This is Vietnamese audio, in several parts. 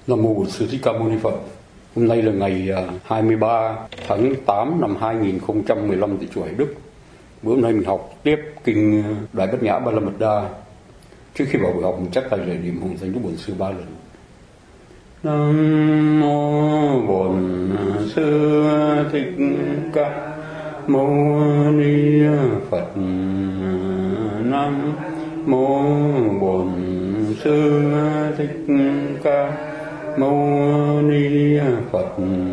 Nam mô Bổn Sư Thích Ca Mâu Ni Phật. Hôm nay là ngày 23 tháng 8 năm 2015 tại chùa Hải Đức. Bữa hôm nay mình học tiếp kinh Đại Bát Nhã Ba La Mật Đa. Trước khi vào buổi học mình chắp tay lễ niệm hồng danh Đức Bổn Sư 3 lần. Nam mô Bổn Sư Thích Ca Mâu Ni Phật. Nam mô Bổn Sư Thích Ca Mâu Ni Phật.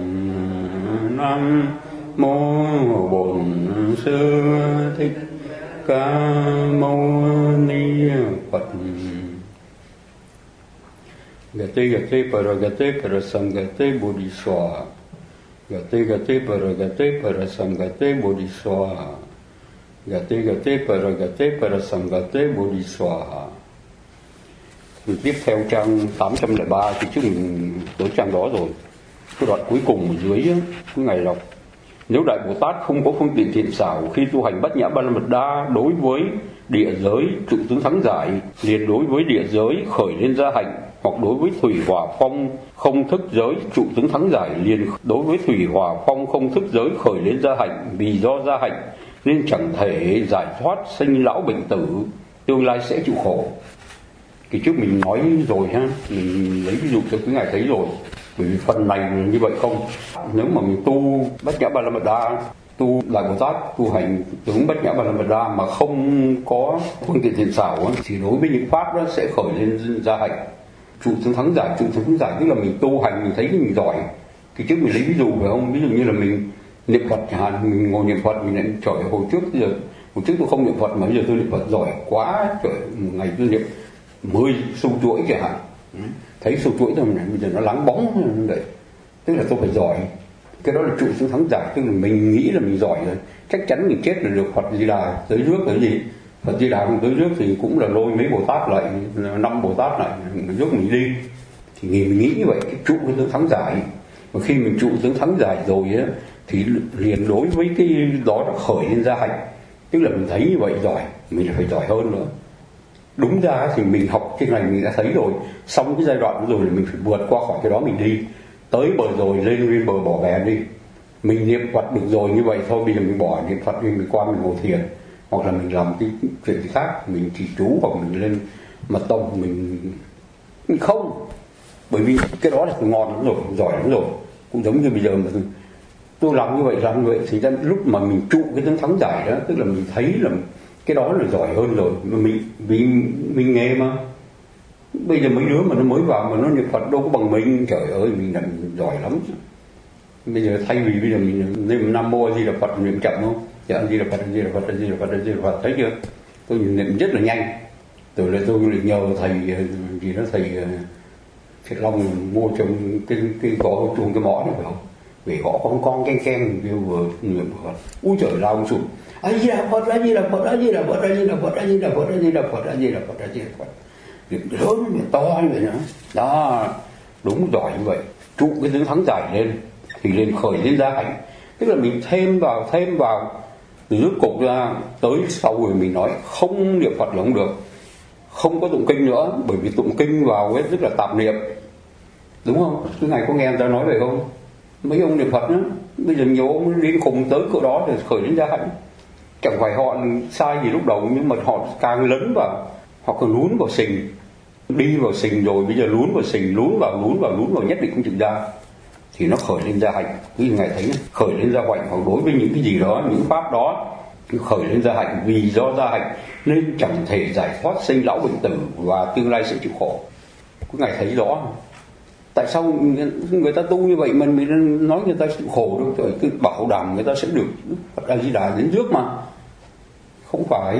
Nam mô Bổn Sư Thích Ca Mâu Ni Phật. Gate parasangate bodhiswaha. Gate parasangate bodhiswaha. Gate parasangate bodhiswaha. Tiếp theo trang 803 thì trước mình tới trang đó rồi. Cái đoạn cuối cùng ở dưới cái ngày đọc: nếu Đại Bồ Tát không có phương tiện thiện xảo khi tu hành Bát Nhã Ba La Mật Đa đối với địa giới trụ tướng thắng giải, liền đối với địa giới khởi lên gia hạnh, hoặc đối với thủy hỏa phong không thức giới trụ tướng thắng giải, liền đối với thủy hỏa phong không thức giới khởi lên gia hạnh, vì do gia hạnh nên chẳng thể giải thoát sinh lão bệnh tử, tương lai sẽ chịu khổ. Thì trước mình nói rồi ha, mình lấy ví dụ cho quý ngài thấy rồi. Bởi vì phần này như vậy không, nếu mà mình tu Bát Nhã Ba La Mật Đa, tu Đại Bồ Tát, tu hành tướng Bát Nhã Ba La Mật Đa mà không có phương tiện thiện xảo thì đối với những pháp đó sẽ khởi lên gia hạnh, trụ tướng thắng giải. Trụ tướng thắng giải tức là mình tu hành mình thấy mình giỏi. Thì trước mình lấy ví dụ phải không, ví dụ như là mình niệm Phật chẳng hạn, mình ngồi niệm Phật mình lại trời hồi trước tôi không niệm Phật mà bây giờ tôi niệm Phật giỏi quá, trời một ngày tôi niệm 10 sâu chuỗi chẳng hạn, thấy sâu chuỗi thôi bây giờ nó lắng bóng vậy, tức là tôi phải giỏi. Cái đó là trụ tướng thắng giải, tức là mình nghĩ là mình giỏi rồi, chắc chắn mình chết là được Phật Di Đà tới rước cái gì. Phật Di Đà không tới rước thì cũng là lôi mấy Bồ Tát lại, 5 Bồ Tát lại rước mình đi. Thì mình nghĩ như vậy, cái trụ cái tướng thắng giải. Và khi mình trụ tướng thắng giải rồi á, thì liền đối với cái đó nó khởi lên gia hạnh, tức là mình thấy như vậy giỏi, mình phải giỏi hơn nữa. Đúng ra thì mình học cái này mình đã thấy rồi, xong cái giai đoạn rồi thì mình phải vượt qua khỏi cái đó, mình đi tới bờ rồi lên bờ bỏ bè đi. Mình niệm Phật được rồi như vậy thôi, bây giờ mình bỏ niệm Phật đi, mình qua mình ngồi thiền, hoặc là mình làm cái chuyện gì khác, mình trì chú hoặc mình lên mật tông, mình không, bởi vì cái đó là ngon lắm rồi, giỏi lắm rồi. Cũng giống như bây giờ mà tôi làm như vậy thì lúc mà mình trụ cái tướng thắng giải đó, tức là mình thấy là cái đó là giỏi hơn rồi. Vì mình nghe mà bây giờ mấy đứa mà nó mới vào mà nó niệm Phật đâu có bằng mình, trời ơi mình làm giỏi lắm. Bây giờ thay vì bây giờ mình niệm Nam Mô A Di Đà Phật niệm chậm không? Dạ A Di Đà Phật, A Di Đà Phật, A Di Đà Phật, A Di Đà Phật, thấy chưa? Tôi niệm rất là nhanh. Rồi là tôi lại nhờ thầy gì đó, thầy Thiệt Long mua trong cái gõ chuông cái mõ này phải không? Về gõ con keng kêu vừa niệm Phật. Úi trời lao ông sụp. A Di Đà Phật, A Di Đà Phật, A Di Đà Phật, A Di Đà Phật, A Di Đà Phật, A Di Đà Phật, A Di Đà Phật, A Di Đà Phật. Việc lớn mà to như vậy nữa. Đó, đúng giỏi như vậy. Trụ cái tướng thắng giải lên thì lên khởi lên gia hạnh. Tức là mình thêm vào từ rốt cục ra tới sau rồi mình nói không niệm Phật là không được. Không có tụng kinh nữa, bởi vì tụng kinh vào ấy rất là tạp niệm. Đúng không? Cái ngày có nghe người ta nói vậy không? Mấy ông niệm Phật nữa, bây giờ nhiều ông đến cùng tới cỡ đó để khởi lên gia hạnh. Chẳng phải họ sai gì lúc đầu, nhưng mà họ càng lấn vào, họ còn lún vào sình, đi vào sình rồi bây giờ lún vào sình, lún vào nhất định không chịu ra, thì nó khởi lên gia hạnh. Quý ngài thấy nhé, khởi lên gia hạnh, hoặc đối với những cái gì đó, những pháp đó khởi lên gia hạnh, vì do gia hạnh nên chẳng thể giải thoát sinh lão bệnh tử và tương lai sẽ chịu khổ. Quý ngài thấy rõ. Tại sao người ta tu như vậy mà mình nói người ta chịu khổ đâu? Trời, cứ bảo đảm người ta sẽ được Phật A Di Đà đến trước mà. Không phải.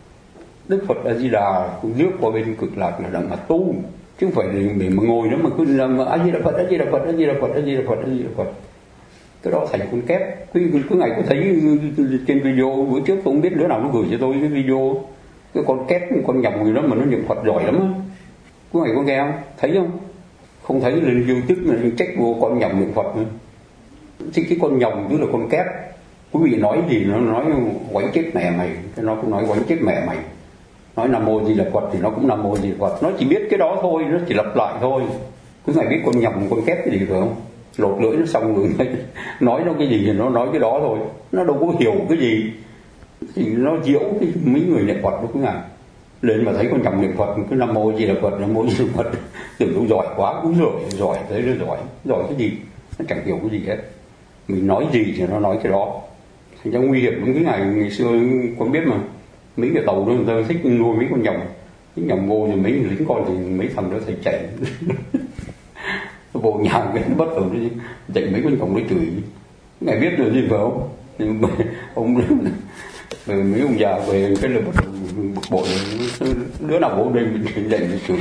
Đức Phật A Di Đà cũng rước qua bên cực lạc là đặng mà tu, chứ không phải để mà ngồi đó mà cứ làm A Di Đà Phật, A Di Đà Phật, A Di Đà Phật, A Di Đà Phật, A Di Đà Phật. Cái đó thành con kép. Cứ ngày có thấy trên video bữa trước tôi không biết đứa nào nó gửi cho tôi cái video, cái con kép, con nhầm gì đó mà nó niệm Phật giỏi lắm á. Cứ ngày có nghe không? Thấy không? Không thấy lên YouTube mà trách vô con nhầm niệm Phật nữa. Chứ cái con nhầm tức là con kép. Quý vị nói gì nó nói quánh chết mẹ mày, cái nó cũng nói quánh chết mẹ mày. Nói Nam Mô Di Đà Phật thì nó cũng Nam Mô Di Đà Phật, nó chỉ biết cái đó thôi, nó chỉ lặp lại thôi. Quý ngài biết con nhầm con kép cái gì phải không? Lột lưỡi nó xong rồi nói nó cái gì thì nó nói cái đó thôi, nó đâu có hiểu cái gì, thì nó diễu cái mấy người niệm Phật đó quý ngài. Lên mà thấy con nhầm niệm Phật cứ Nam Mô Di Đà Phật, Nam Mô Di Đà Phật, tưởng nó giỏi quá, cũng giỏi thấy nó giỏi cái gì, nó chẳng hiểu cái gì hết. Mình nói gì thì nó nói cái đó, thành ra nguy hiểm lắm. Cái ngày xưa con biết mà, mấy cái tàu đó người ta thích nuôi mấy con nhầm, cái nhầm ngô thì mấy lính con thì mấy thằng đó thầy chạy vô nhà cái bất thường đi chạy mấy con nhầm đấy chửi. Ngài biết rồi gì phải không? Ông mấy ông già về cái là bực bội, đứa nào vô đây mình dạy mình chửi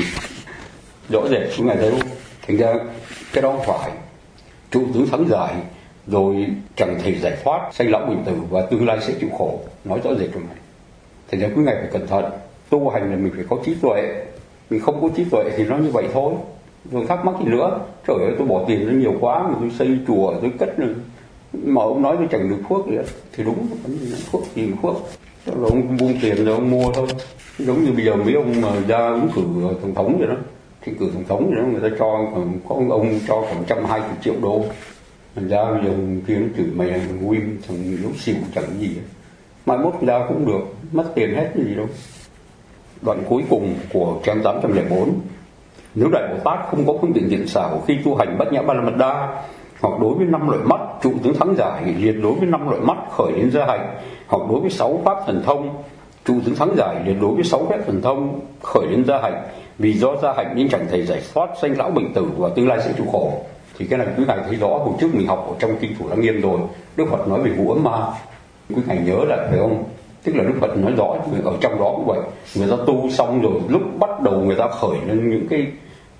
rõ rệt của ngài thấy không? Thành ra cái đó phải trụ tướng thắng giải, rồi chẳng thể giải thoát, sanh lão bệnh tử và tương lai sẽ chịu khổ, nói rõ rệt trong này. Thành ra quý ngài phải cẩn thận. Tu hành là mình phải có trí tuệ, mình không có trí tuệ thì nó như vậy thôi. Rồi thắc mắc gì nữa, trời ơi tôi bỏ tiền ra nhiều quá mà tôi xây chùa tôi cất rồi mà ông nói tôi chẳng được phước gì thì đúng, phước gì phước, rồi ông buông tiền rồi ông mua thôi. Giống như bây giờ mấy ông mà ra ứng cử tổng thống vậy đó, thì cử tổng thống vậy đó, người ta cho có ông cho khoảng 120 triệu đô, thành ra bây giờ kia nó chửi mày là Win thằng lúc xỉu chẳng gì, mai mốt ra cũng được, mất tiền hết cái gì đâu. Đoạn cuối cùng của trang 804: nếu Đại Bồ Tát không có phương tiện diện xảo khi tu hành Bát Nhã Ba La Mật Đa, hoặc đối với 5 loại mắt trụ tướng thắng giải liệt đối với 5 loại mắt khởi đến gia hạnh, hoặc đối với 6 pháp thần thông trụ tướng thắng giải liệt đối với 6 phép thần thông khởi đến gia hạnh, vì do gia hạnh nên chẳng thể giải thoát sanh lão bệnh tử và tương lai sẽ chịu khổ. Thì cái này quý ngài thấy rõ, hồi trước mình học ở trong kinh Thủ Lăng Nghiêm rồi, Đức Phật nói về vụ ấm ma, quý ngài nhớ lại phải không? Tức là Đức Phật nói rõ ở trong đó cũng vậy, người ta tu xong rồi lúc bắt đầu người ta khởi lên những cái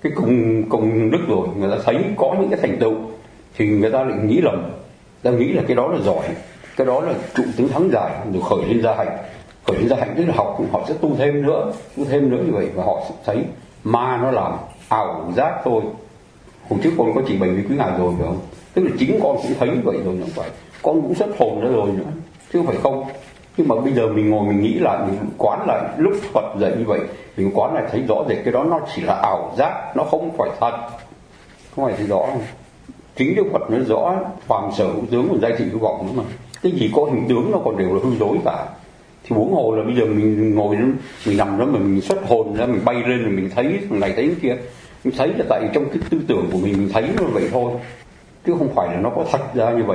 công đức rồi, người ta thấy có những cái thành tựu thì người ta lại nghĩ lầm, ta nghĩ là cái đó là giỏi, cái đó là trụ tướng thắng giải, rồi khởi lên gia hạnh. Khởi lên gia hạnh tức là họ sẽ tu thêm nữa như vậy, và họ sẽ thấy ma nó làm ảo giác thôi. Hôm trước con có chỉ bệnh với quý ngài rồi phải không? Tức là chính con cũng thấy như vậy rồi, không phải con cũng xuất hồn ra rồi nữa chứ không phải không. Nhưng mà bây giờ mình ngồi mình nghĩ lại, mình quán lại lúc Phật dạy như vậy, mình quán lại thấy rõ rệt cái đó nó chỉ là ảo giác, nó không phải thật, không phải thấy rõ không? Chính Đức Phật nói rõ phàm sở hữu tướng còn giai thị hư vọng nữa mà, cái gì có hình tướng nó còn đều là hư dối cả. Thì huống hồ là bây giờ mình ngồi mình nằm đó mà mình xuất hồn ra, mình bay lên rồi mình thấy thằng này thấy cái kia, mình thấy là tại trong cái tư tưởng của mình thấy nó vậy thôi, chứ không phải là nó có thật ra như vậy.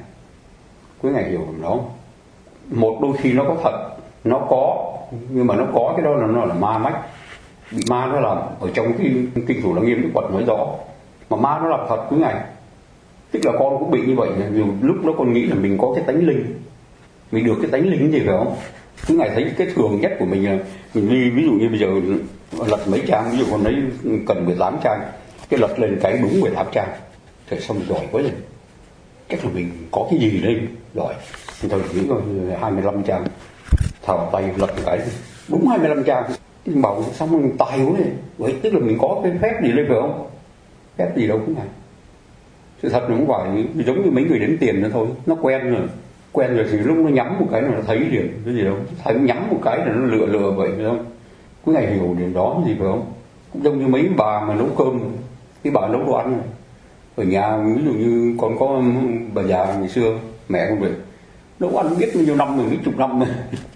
Quý ngài hiểu không đó? Một đôi khi nó có thật, nó có, nhưng mà nó có cái đó là nó là ma mách, bị ma nó làm. Ở trong cái kinh Thủ Lăng Nghiêm Đức Phật nói rõ, mà ma nó làm thật quý ngài. Tức là con cũng bị như vậy, dù lúc đó con nghĩ là mình có cái tánh linh, mình được cái tánh linh gì phải không? Quý ngài thấy cái thường nhất của mình là mình đi, ví dụ như bây giờ lật mấy trang, ví dụ con lấy cần 18 trang, cái lật lên cái đúng 18 trang, thì xong giỏi quá rồi, chắc là mình có cái gì lên giỏi. Thôi nghĩ coi 25 trang, thảo tay lật cái đúng 25 trang, nhưng bảo xong mình tài quá này, vậy tức là mình có cái phép gì lên phải không? Phép gì đâu cũng này. Sự thật nó không phải giống như mấy người đến tiền nữa thôi, nó quen rồi thì lúc nó nhắm một cái là nó thấy liền, cái gì đâu, thấy nhắm một cái là nó lừa vậy phải không? Cứ ngày hiểu điểm đó gì phải không? Cũng giống như mấy bà mà nấu cơm, cái bà nấu đồ ăn ở nhà, ví dụ như còn có bà già ngày xưa mẹ con về nấu ăn biết bao nhiêu năm rồi, mấy chục năm rồi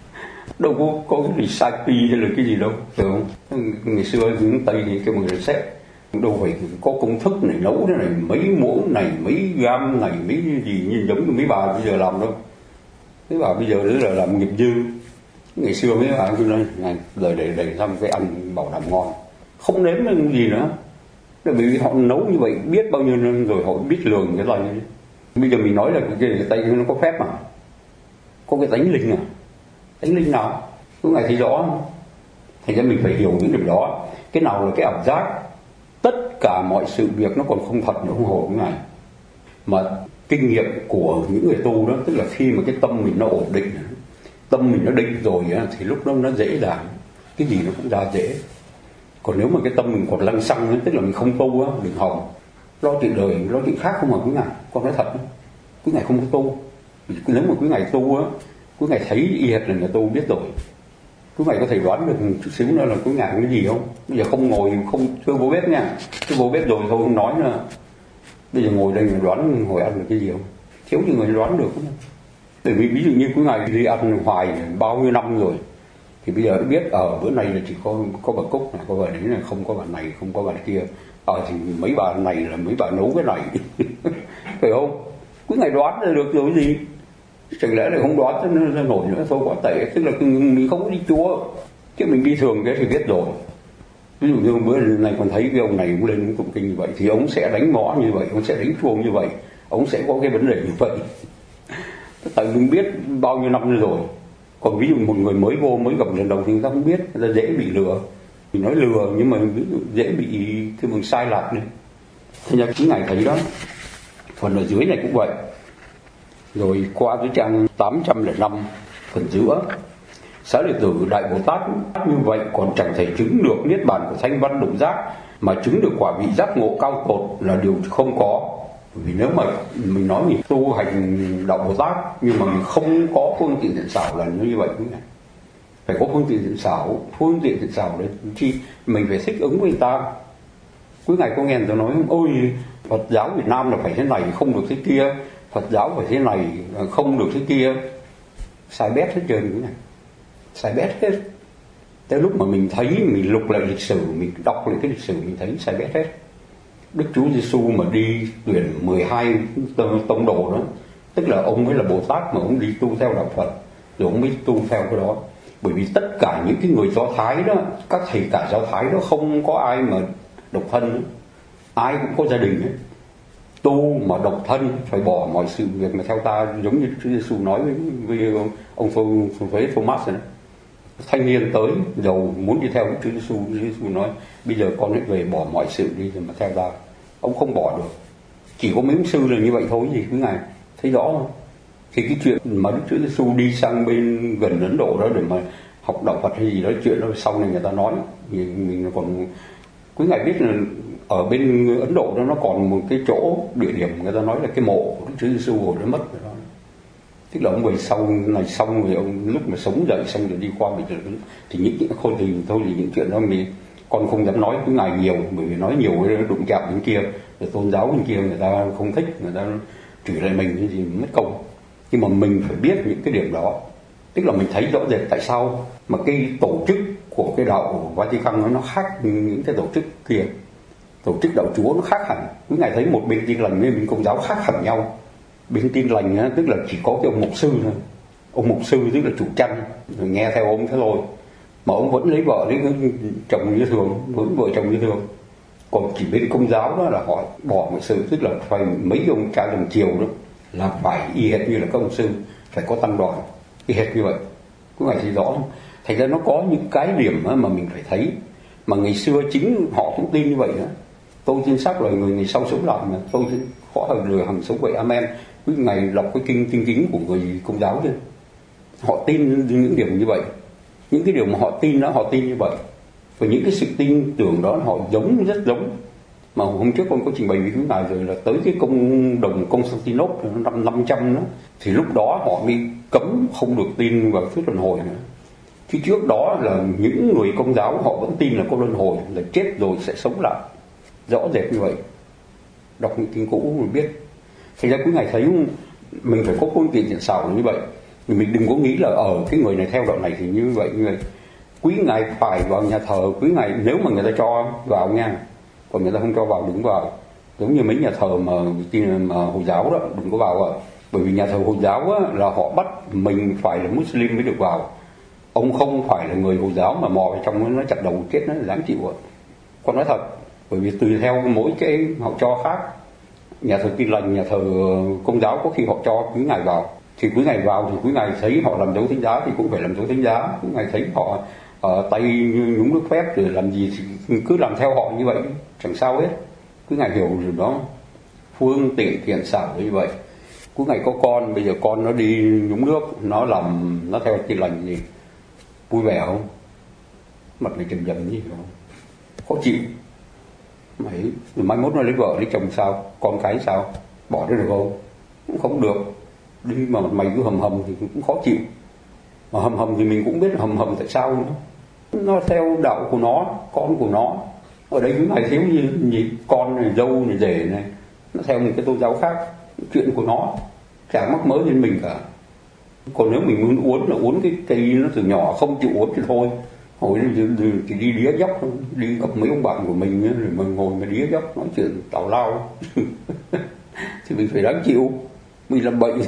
đâu có cái gì sai pi hay là cái gì đâu phải không? Ngày xưa những Tây thì cái người xét đâu phải có công thức này, nấu thế này mấy muỗng này, mấy gam này, mấy gì như giống như mấy bà bây giờ làm đâu. Mấy bà bây giờ đấy là làm nghiệp dư. Ngày xưa mấy bà cứ nói lời đầy xong cái ăn bảo đảm ngon, không nếm cái gì nữa. Bởi vì họ nấu như vậy biết bao nhiêu năm rồi, họ biết lường cái loại này. Bây giờ mình nói là cái Tây nó có phép mà, có cái tánh linh à, tánh linh nào cứ ngày thấy rõ. Thành ra mình phải hiểu những điều đó. Cái nào là cái ảo giác, tất cả mọi sự việc nó còn không thật nữa, không hồ cái này. Mà kinh nghiệm của những người tu đó, tức là khi mà cái tâm mình nó ổn định, tâm mình nó định rồi thì lúc đó nó dễ dàng, cái gì nó cũng ra dễ. Còn nếu mà cái tâm mình còn lăng xăng, tức là mình không tu á, đừng hòng lo chuyện đời, lo chuyện khác không mà quý ngài. Con nói thật, quý ngài không có tu. Nếu mà quý ngài tu á, quý ngài thấy y hệt là người tu biết rồi. Quý ngài có thể đoán được chút xíu nữa là quý ngài cái gì không? Bây giờ không ngồi, không chưa vô bếp nha, chưa vô bếp rồi thôi không nói nữa. Bây giờ ngồi đây mà đoán hồi ăn được cái gì không? Thiếu như người đoán được không? Bởi vì ví dụ như quý ngài đi ăn hoài bao nhiêu năm rồi, thì bây giờ biết ở bữa này là chỉ có bà Cúc này, có bà đấy này, không có bà này, không có bà kia. Thì mấy bà này là mấy bà nấu cái này. Phải không? Quý ngài đoán ra được rồi gì? Chẳng lẽ lại không đoán ra nổi nữa, thôi quá tệ. Tức là mình không có đi chùa, chứ mình đi thường cái thì biết rồi. Ví dụ như bữa này còn thấy cái ông này cũng lên tụng kinh như vậy, thì ông sẽ đánh mõ như vậy, ông sẽ đánh chuông như vậy, ông sẽ có cái vấn đề như vậy. Tại mình biết bao nhiêu năm rồi. Còn ví dụ một người mới vô, mới gặp lần đầu thì người ta không biết, người ta dễ bị lừa. Mình nói lừa nhưng mà ví dụ dễ bị cái mình sai lạc đi. Thế ra cái ngày thấy đó, phần ở dưới này cũng vậy. Rồi qua cái trang 805 phần giữa, Xá Lợi Tử Đại Bồ Tát như vậy còn chẳng thể chứng được niết bàn của thanh văn động giác, mà chứng được quả vị giác ngộ cao tột là điều không có. Vì nếu mà mình nói mình tu hành đạo Bồ Tát nhưng mà mình không có phương tiện thiện xảo là như vậy cũng này. Phải có phương tiện thiện xảo đấy thì mình phải thích ứng với người ta. Quý ngài có nghe người ta nói ôi Phật giáo Việt Nam là phải thế này không được thế kia, Phật giáo phải thế này không được thế kia. Sai bét hết trơn cái này, sai bét hết. Tới lúc mà mình thấy, mình lục lại lịch sử, mình đọc lại cái lịch sử, mình thấy sai bét hết. Đức Chúa Giêsu mà đi tuyển 12 tông đồ đó, tức là ông mới là Bồ Tát mà ông đi tu theo đạo Phật, rồi ông mới tu theo cái đó. Bởi vì tất cả những cái người Do Thái đó, các thầy cả Do Thái đó không có ai mà độc thân nữa. Ai cũng có gia đình ấy. Tu mà độc thân phải bỏ mọi sự việc mà theo ta, giống như Chúa Giêsu nói với ông Thomas này. Thanh niên tới giàu muốn đi theo Chúa Giêsu nói bây giờ con hãy về bỏ mọi sự đi rồi mà theo ta. Ông không bỏ được. Chỉ có mấy ông sư là như vậy thôi gì quý ngài thấy rõ không? Thì cái chuyện mà Đức Chúa Giêsu đi sang bên gần Ấn Độ đó để mà học đạo Phật hay gì đó, chuyện đó sau này người ta nói, mình còn quý ngài biết là ở bên Ấn Độ đó nó còn một cái chỗ địa điểm người ta nói là cái mộ của Đức Chúa Giêsu hồi nó mất rồi đó. Tức là ông về sau này xong rồi ông lúc mà sống dậy xong rồi đi qua bây giờ thì những khôi thì thôi thì những chuyện đó mình con không dám nói với ngài nhiều, bởi vì nói nhiều nó đụng chạm bên kia, rồi tôn giáo bên kia người ta không thích, người ta chửi lại mình cái gì mất công. Nhưng mà mình phải biết những cái điểm đó, tức là mình thấy rõ rệt tại sao mà cái tổ chức của cái đạo Vatican nó khác những cái tổ chức kia. Tổ chức đạo Chúa nó khác hẳn. Cứ ngài thấy một bên Tin Lành với bên Công giáo khác hẳn nhau. Bên Tin Lành á, tức là chỉ có cái ông mục sư thôi. Ông mục sư tức là chủ chăn, rồi nghe theo ông thế thôi. Mà ông vẫn lấy vợ lấy chồng như thường, vẫn vợ chồng như thường. Còn chỉ bên Công giáo đó là họ bỏ mọi sự, tức là phải mấy ông cha đồng chiều đó là phải y hệt như là các ông sư, phải có tăng đoàn y hệt như vậy. Cứ phải thấy rõ không? Thành ra nó có những cái điểm mà mình phải thấy, mà ngày xưa chính họ cũng tin như vậy đó. Tôi tin xác là người ngày sau sống lại, mà tôi họ là người hằng sống vậy, amen. Cứ ngày đọc cái kinh chính của người Công giáo chứ, họ tin những điểm như vậy, những cái điều mà họ tin đó, họ tin như vậy, và những cái sự tin tưởng đó họ giống, rất giống. Mà hôm trước con có trình bày với quý ngài rồi là tới cái công đồng Constantinople năm 500 đó, thì lúc đó họ mới cấm không được tin vào thuyết luân hồi nữa. Chứ trước đó là những người Công giáo họ vẫn tin là có luân hồi, là chết rồi sẽ sống lại, rõ rệt như vậy. Đọc những kinh cũ mình biết. Thành ra quý ngài thấy mình phải có phương tiện thiện xảo như vậy. Mình đừng có nghĩ là ở cái người này theo đạo này thì như vậy. Quý ngài phải vào nhà thờ, quý ngài nếu mà người ta cho vào nha, còn người ta không cho vào đừng vào. Giống như mấy nhà thờ mà Hồi giáo đó, đừng có vào. Bởi vì nhà thờ Hồi giáo á, là họ bắt mình phải là Muslim mới được vào. Ông không phải là người Hồi giáo mà mò vào trong nó chặt đầu chết nó dám chịu ạ. Con nói thật, bởi vì tùy theo mỗi cái họ cho khác. Nhà thờ Tin Lành, nhà thờ Công giáo có khi họ cho quý ngài vào, thì quý ngài vào thì quý ngài thấy họ làm dấu thánh giá thì cũng phải làm dấu thánh giá. Quý ngài thấy họ tay nhúng nước phép rồi làm gì thì cứ làm theo họ như vậy, chẳng sao hết. Quý ngài hiểu rồi đó, phương tiện thiện xảo như vậy. Quý ngài có con, bây giờ con nó đi nhúng nước, nó theo Tin Lành gì vui vẻ không? Mặt này trầm trầm gì không? Khó chịu. Mai mốt nó lấy vợ lấy chồng sao? Con cái sao? Bỏ ra được không? Cũng không được. Đi mà mày cứ hầm thì cũng khó chịu. Mà hầm hầm thì mình cũng biết hầm hầm tại sao nữa. Nó theo đạo của nó, con của nó. Ở đây cứ ngày thiếu như con này, dâu này, rể này, nó theo một cái tôn giáo khác, chuyện của nó chẳng mắc mớ lên mình cả. Còn nếu mình muốn uống là uống cái cây nó từ nhỏ, không chịu uống thì thôi. Hồi thì đi đĩa dốc, đi gặp mấy ông bạn của mình rồi mà ngồi mà đĩa dốc nói chuyện tào lao thì mình phải đáng chịu. Mình làm bệnh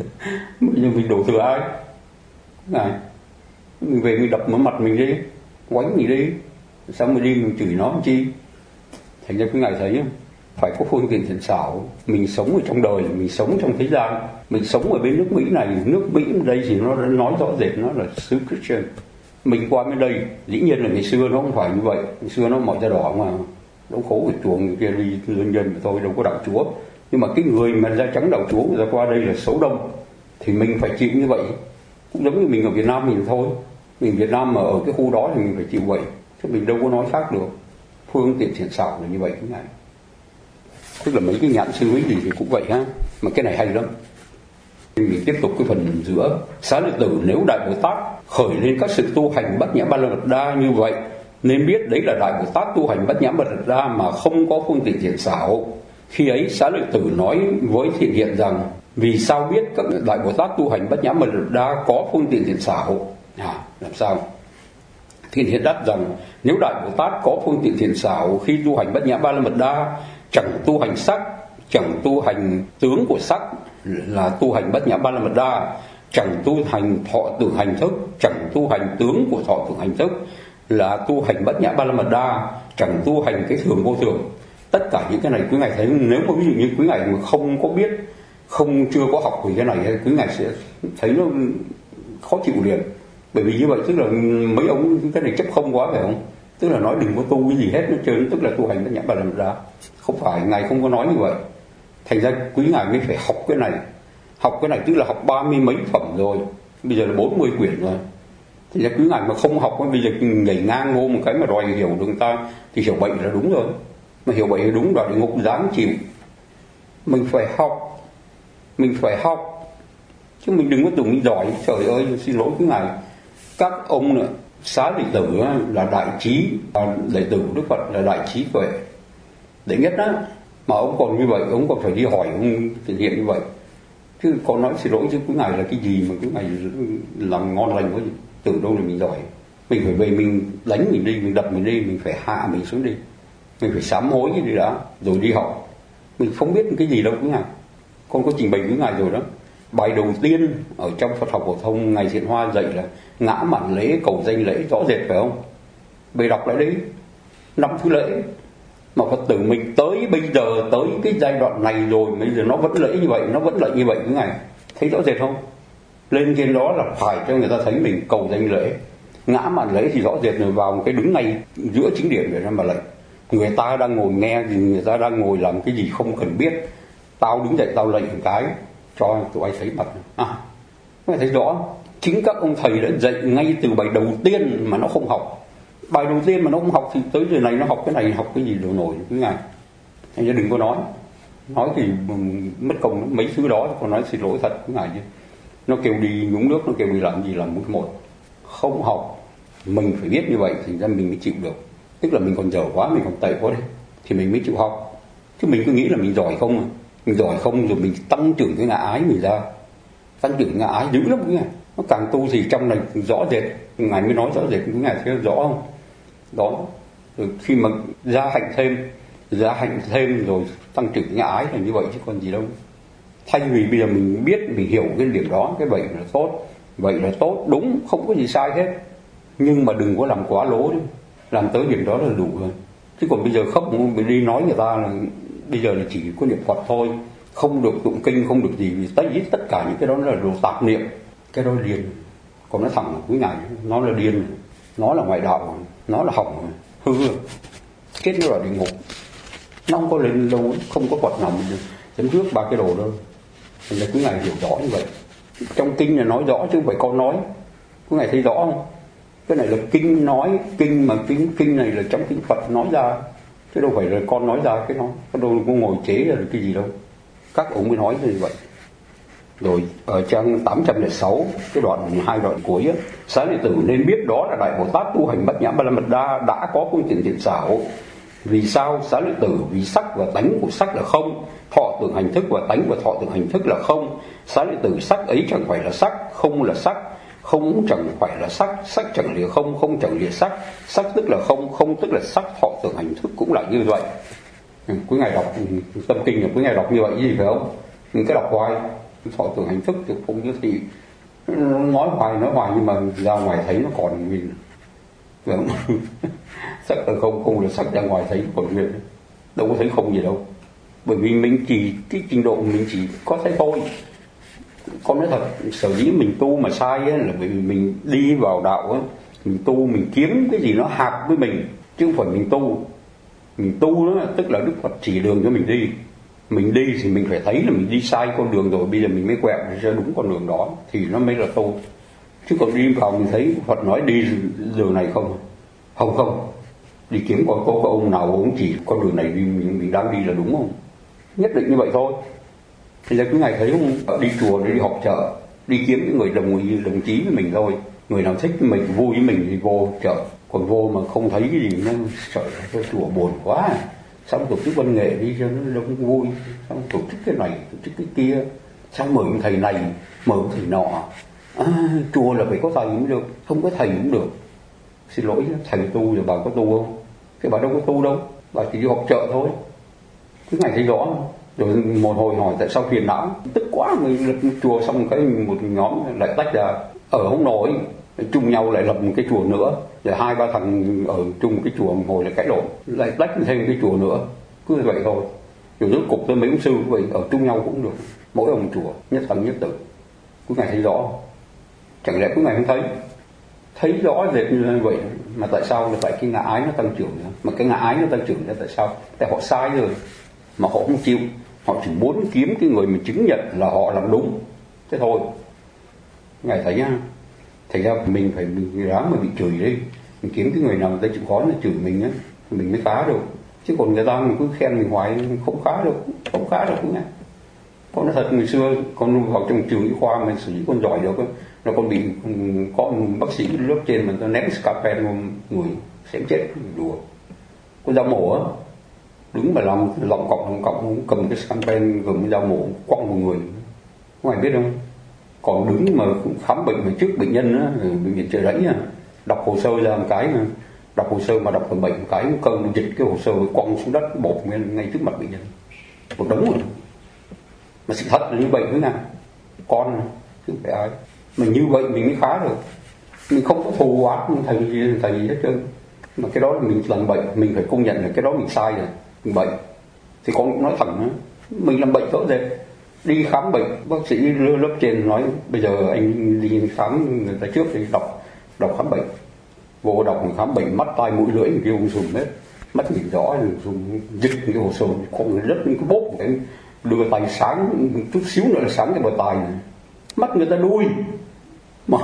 bây giờ mình đổ thừa ai này, mình về mình đập vào mặt mình đi, quánh mình đi, xong rồi đi mình chửi nó làm chi. Thành ra cái ngày thấy phải có phương tiện thiện xảo. Mình sống ở trong đời, mình sống trong thế gian, mình sống ở bên nước Mỹ này. Nước Mỹ ở đây thì nó đã nói rõ rệt nó là xứ Christian. Mình qua bên đây, dĩ nhiên là ngày xưa nó không phải như vậy. Ngày xưa nó mọi da đỏ mà đâu khổ ở chuồng người kia đi dân dân mà thôi, đâu có đạo Chúa. Nhưng mà cái người mà da trắng đạo Chúa người ta qua đây là số đông, thì mình phải chịu như vậy. Cũng giống như mình ở Việt Nam mình thôi. Mình Việt Nam mà ở cái khu đó thì mình phải chịu vậy, chứ mình đâu có nói khác được. Phương tiện thiện xảo là như vậy cái này. Tức là mấy cái nhãn sư ấy gì thì cũng vậy ha. Mà cái này hay lắm. Mình tiếp tục cái phần giữa. Xá lợi tử nếu Đại Bồ Tát khởi lên các sự tu hành Bát Nhã Ba La Mật Đa như vậy, nên biết đấy là Đại Bồ Tát tu hành Bát Nhã Ba La Mật Đa mà không có phương tiện thiện xảo. Khi ấy Xá lợi tử nói với Thiện Hiện rằng: vì sao biết các Đại Bồ Tát tu hành Bát Nhã Ba La Mật Đa có phương tiện thiện xảo? Làm sao? Thiện Hiện đáp rằng: nếu Đại Bồ Tát có phương tiện thiện xảo khi tu hành Bát Nhã Ba La Mật Đa, chẳng tu hành sắc, chẳng tu hành tướng của sắc là tu hành Bát Nhã Ba La Mật Đa, chẳng tu hành thọ tưởng hành thức, chẳng tu hành tướng của thọ tưởng hành thức là tu hành Bát Nhã Ba La Mật Đa, chẳng tu hành cái thường vô thường. Tất cả những cái này quý ngài thấy, nếu mà ví dụ như quý ngài mà không có biết, không chưa có học về cái này, quý ngài sẽ thấy nó khó chịu liền. Bởi vì như vậy tức là mấy ông cái này chấp không quá phải không? Tức là nói đừng có tu cái gì hết nó trơn, tức là tu hành Bát Nhã Ba La Mật Đa. Không phải, ngài không có nói như vậy. Thành ra quý ngài mới phải học cái này. Học cái này tức là học 30 mấy phẩm rồi, bây giờ là 40 quyển rồi. Thành ra quý ngài mà không học, bây giờ nhảy ngang vô một cái mà đòi hiểu được người ta thì hiểu bệnh là đúng rồi. Mà hiểu bệnh là đúng rồi, ngục dáng chịu. Mình phải học, mình phải học, chứ mình đừng có tưởng mình giỏi. Trời ơi, xin lỗi quý ngài, các ông nữa, Xá Lợi Tử là đại trí, đệ tử Đức Phật là đại trí tuệ đệ nhất đó, mà ông còn như vậy, ông còn phải đi hỏi ông thực hiện như vậy. Chứ con nói xin lỗi chứ quý ngài là cái gì mà quý ngài làm ngon lành quá gì? Từ đâu là mình giỏi? Mình phải về mình đánh mình đi, mình đập mình đi, mình phải hạ mình xuống đi, mình phải sám hối cái gì đã rồi đi học. Mình không biết cái gì đâu quý ngài. Con có trình bày quý ngài rồi đó. Bài đầu tiên ở trong Phật học phổ thông ngài Thiện Hoa dạy là ngã mạn lễ, cầu danh lễ, rõ rệt phải không? Về đọc lại đấy, 5 thứ lễ. Mà Phật tử mình tới bây giờ, tới cái giai đoạn này rồi, bây giờ nó vẫn lễ như vậy, nó vẫn lại như vậy quý ngài. Thấy rõ rệt không? Lên trên đó là phải cho người ta thấy mình cầu danh lễ. Ngã mạn lễ thì rõ rệt rồi, vào một cái đứng ngay giữa chính điện để mà lệnh. Người ta đang ngồi nghe, người ta đang ngồi làm cái gì không cần biết, tao đứng dậy tao lệnh một cái cho tụi ai thấy mặt. Các thấy rõ, chính các ông thầy đã dạy ngay từ bài đầu tiên mà nó không học. Bài đầu tiên mà nó không học thì tới giờ này nó học cái này, học cái gì đồ nổi quý ngài. Thành ra đừng có nói thì mất công mấy thứ đó. Còn nói xin lỗi thật quý ngài chứ, nó kêu đi nhúng nước, nó kêu đi làm gì làm một. Không học, mình phải biết như vậy thì ra mình mới chịu được. Tức là mình còn dở quá, mình còn tệ quá đấy thì mình mới chịu học. Chứ mình cứ nghĩ là mình giỏi không à. Mình giỏi không rồi mình tăng trưởng cái ngã ái mình ra, tăng trưởng ngã ái dữ lắm quý ngài. Nó càng tu thì trong này rõ rệt, ngài mới nói rõ rệt quý ngài thấy rõ không? Đó, rồi khi mà gia hạnh thêm rồi tăng trưởng ngã ái là như vậy chứ còn gì đâu. Thay vì bây giờ mình biết, mình hiểu cái điểm đó, cái vậy là tốt, vậy là tốt, đúng, không có gì sai hết. Nhưng mà đừng có làm quá lố đấy, làm tới điểm đó là đủ rồi. Chứ còn bây giờ không, mình đi nói người ta là bây giờ là chỉ có niệm Phật thôi, không được tụng kinh, không được gì, vì tất cả những cái đó là đồ tạp niệm, cái đó là điên. Còn nói thẳng quý ngài, nó là điên, nó là ngoại đạo, nó là hỏng, hư, kết nó là địa ngục. Nó không có lên đâu, không có Phật nào mình chấm trước ba cái đồ đâu. Nên là quý ngài hiểu rõ như vậy. Trong kinh là nói rõ chứ không phải con nói. Quý ngài thấy rõ không? Cái này là kinh nói, kinh mà kinh này là trong kinh Phật nói ra, chứ đâu phải là con nói ra cái nó. Cái đâu có ngồi chế là cái gì đâu. Các ông mới nói như vậy. Rồi ở trang 806, cái hai đoạn cuối á, Xá Lợi Tử nên biết đó là Đại Bồ Tát tu hành Bát Nhã Ba La Mật Đa đã có phương tiện thiện xảo. Vì sao? Xá Lợi Tử, vì sắc và tánh của sắc là không, thọ tưởng hành thức và tánh và thọ tưởng hành thức là không. Xá Lợi Tử, sắc ấy chẳng phải là sắc, không là sắc, không chẳng phải là sắc, sắc chẳng lìa không, không chẳng lìa sắc, sắc tức là không, không tức là sắc, thọ tưởng hành thức cũng là như vậy. Quý ngài đọc tâm kinh là quý ngài đọc như vậy gì phải không? Nhưng cái đọc hoài thọ tưởng hành thức thì không như thì nói hoài nhưng mà ra ngoài thấy nó còn nguyên, phải không? Sắc là không, không là sắc, ra ngoài thấy nó còn nguyên, đâu có thấy không gì đâu. Bởi vì mình chỉ cái trình độ mình chỉ có thấy thôi. Con nói thật, sở dĩ mình tu mà sai ấy, là bởi vì mình đi vào đạo ấy, mình tu mình kiếm cái gì nó hợp với mình, chứ không phải mình tu. Mình tu đó tức là Đức Phật chỉ đường cho mình đi. Mình đi thì mình phải thấy là mình đi sai con đường rồi, bây giờ mình mới quẹo ra đúng con đường đó thì nó mới là tu. Chứ còn đi vào mình thấy Phật nói đi đường này không, không đi kiếm có ông nào ông chỉ con đường này đi mình đang đi là đúng không? Nhất định như vậy thôi. Thì là cứ ngày thấy không, đi chùa để đi học chợ, đi kiếm những người đồng chí với mình thôi. Người nào thích mình vui với mình thì vô chợ, còn vô mà không thấy cái gì nó sợ cái chùa buồn quá. Xong tổ chức văn nghệ đi cho nó đông vui, xong tổ chức cái này tổ chức cái kia, xong mời thầy này mời thầy nọ. Chùa là phải có thầy mới được, không có thầy cũng được. Xin lỗi, thầy tu rồi bà có tu không? Cái bà đâu có tu đâu, bà chỉ đi học chợ thôi. Cứ ngày thấy rõ. Rồi một hồi hỏi tại sao phiền não, tức quá, người lập chùa xong cái một nhóm lại tách ra, ở không nổi, chung nhau lại lập một cái chùa nữa, rồi 2-3 thằng ở chung cái chùa một hồi lại cãi lộn, lại tách thêm cái chùa nữa, cứ như vậy thôi. Rồi rốt cục tới mấy ông sư cũng vậy, ở chung nhau cũng được, mỗi ông chùa nhất thần nhất tử. Cứ ngày thấy rõ, chẳng lẽ cứ ngày không thấy rõ rệt như vậy, mà tại sao là tại cái ngã ái nó tăng trưởng nữa? Mà cái ngã ái nó tăng trưởng là tại sao? Tại họ sai rồi mà họ không chịu, họ chỉ muốn kiếm cái người mình chứng nhận là họ làm đúng, thế thôi. Ngài thấy nhá, thành ra mình phải ráng mà bị chửi đi, mình kiếm cái người nào người ta chịu khó là chửi mình á, mình mới khá được. Chứ còn người ta mình cứ khen mình hoài không khá được cũng nghe. Con nói thật, ngày xưa con học trong trường y khoa mà xử lý con giỏi được là con bị có một bác sĩ lớp trên mà ta ném scalpel vào người xem chết đùa. Con dao mổ á, đứng mà lòng cọng cầm cái scalpel cầm cái dao mổ quăng vào người, không ai biết đâu. Còn đứng mà khám bệnh mà trước bệnh nhân á, bệnh viện Chợ Rẫy á, đọc hồ sơ ra một cái, đọc hồ sơ mà đọc phần bệnh một cái, cơn dịch cái hồ sơ quăng xuống đất bột ngay trước mặt bệnh nhân, một đống rồi. Mà sự thật là như vậy nữa nè, con chứ không phải ai. Mà như vậy mình mới khá được, mình không có thù oán thầy gì hết trơn. Mà cái đó là mình làm bệnh, mình phải công nhận là cái đó mình sai rồi, mình bệnh. Thì con cũng nói thẳng đó, mình làm bệnh rõ rệt. Đi khám bệnh, bác sĩ lớp trên nói bây giờ anh đi khám người ta trước thì đọc khám bệnh. Vô đọc khám bệnh, mắt tai mũi lưỡi cái ông dùng hết, mắt nhìn rõ rồi dùng dịch cái hồ sơ, con rất cái bốp cái đưa tay sáng chút xíu nữa là sáng cái bờ tai này. Mắt người ta đuôi mà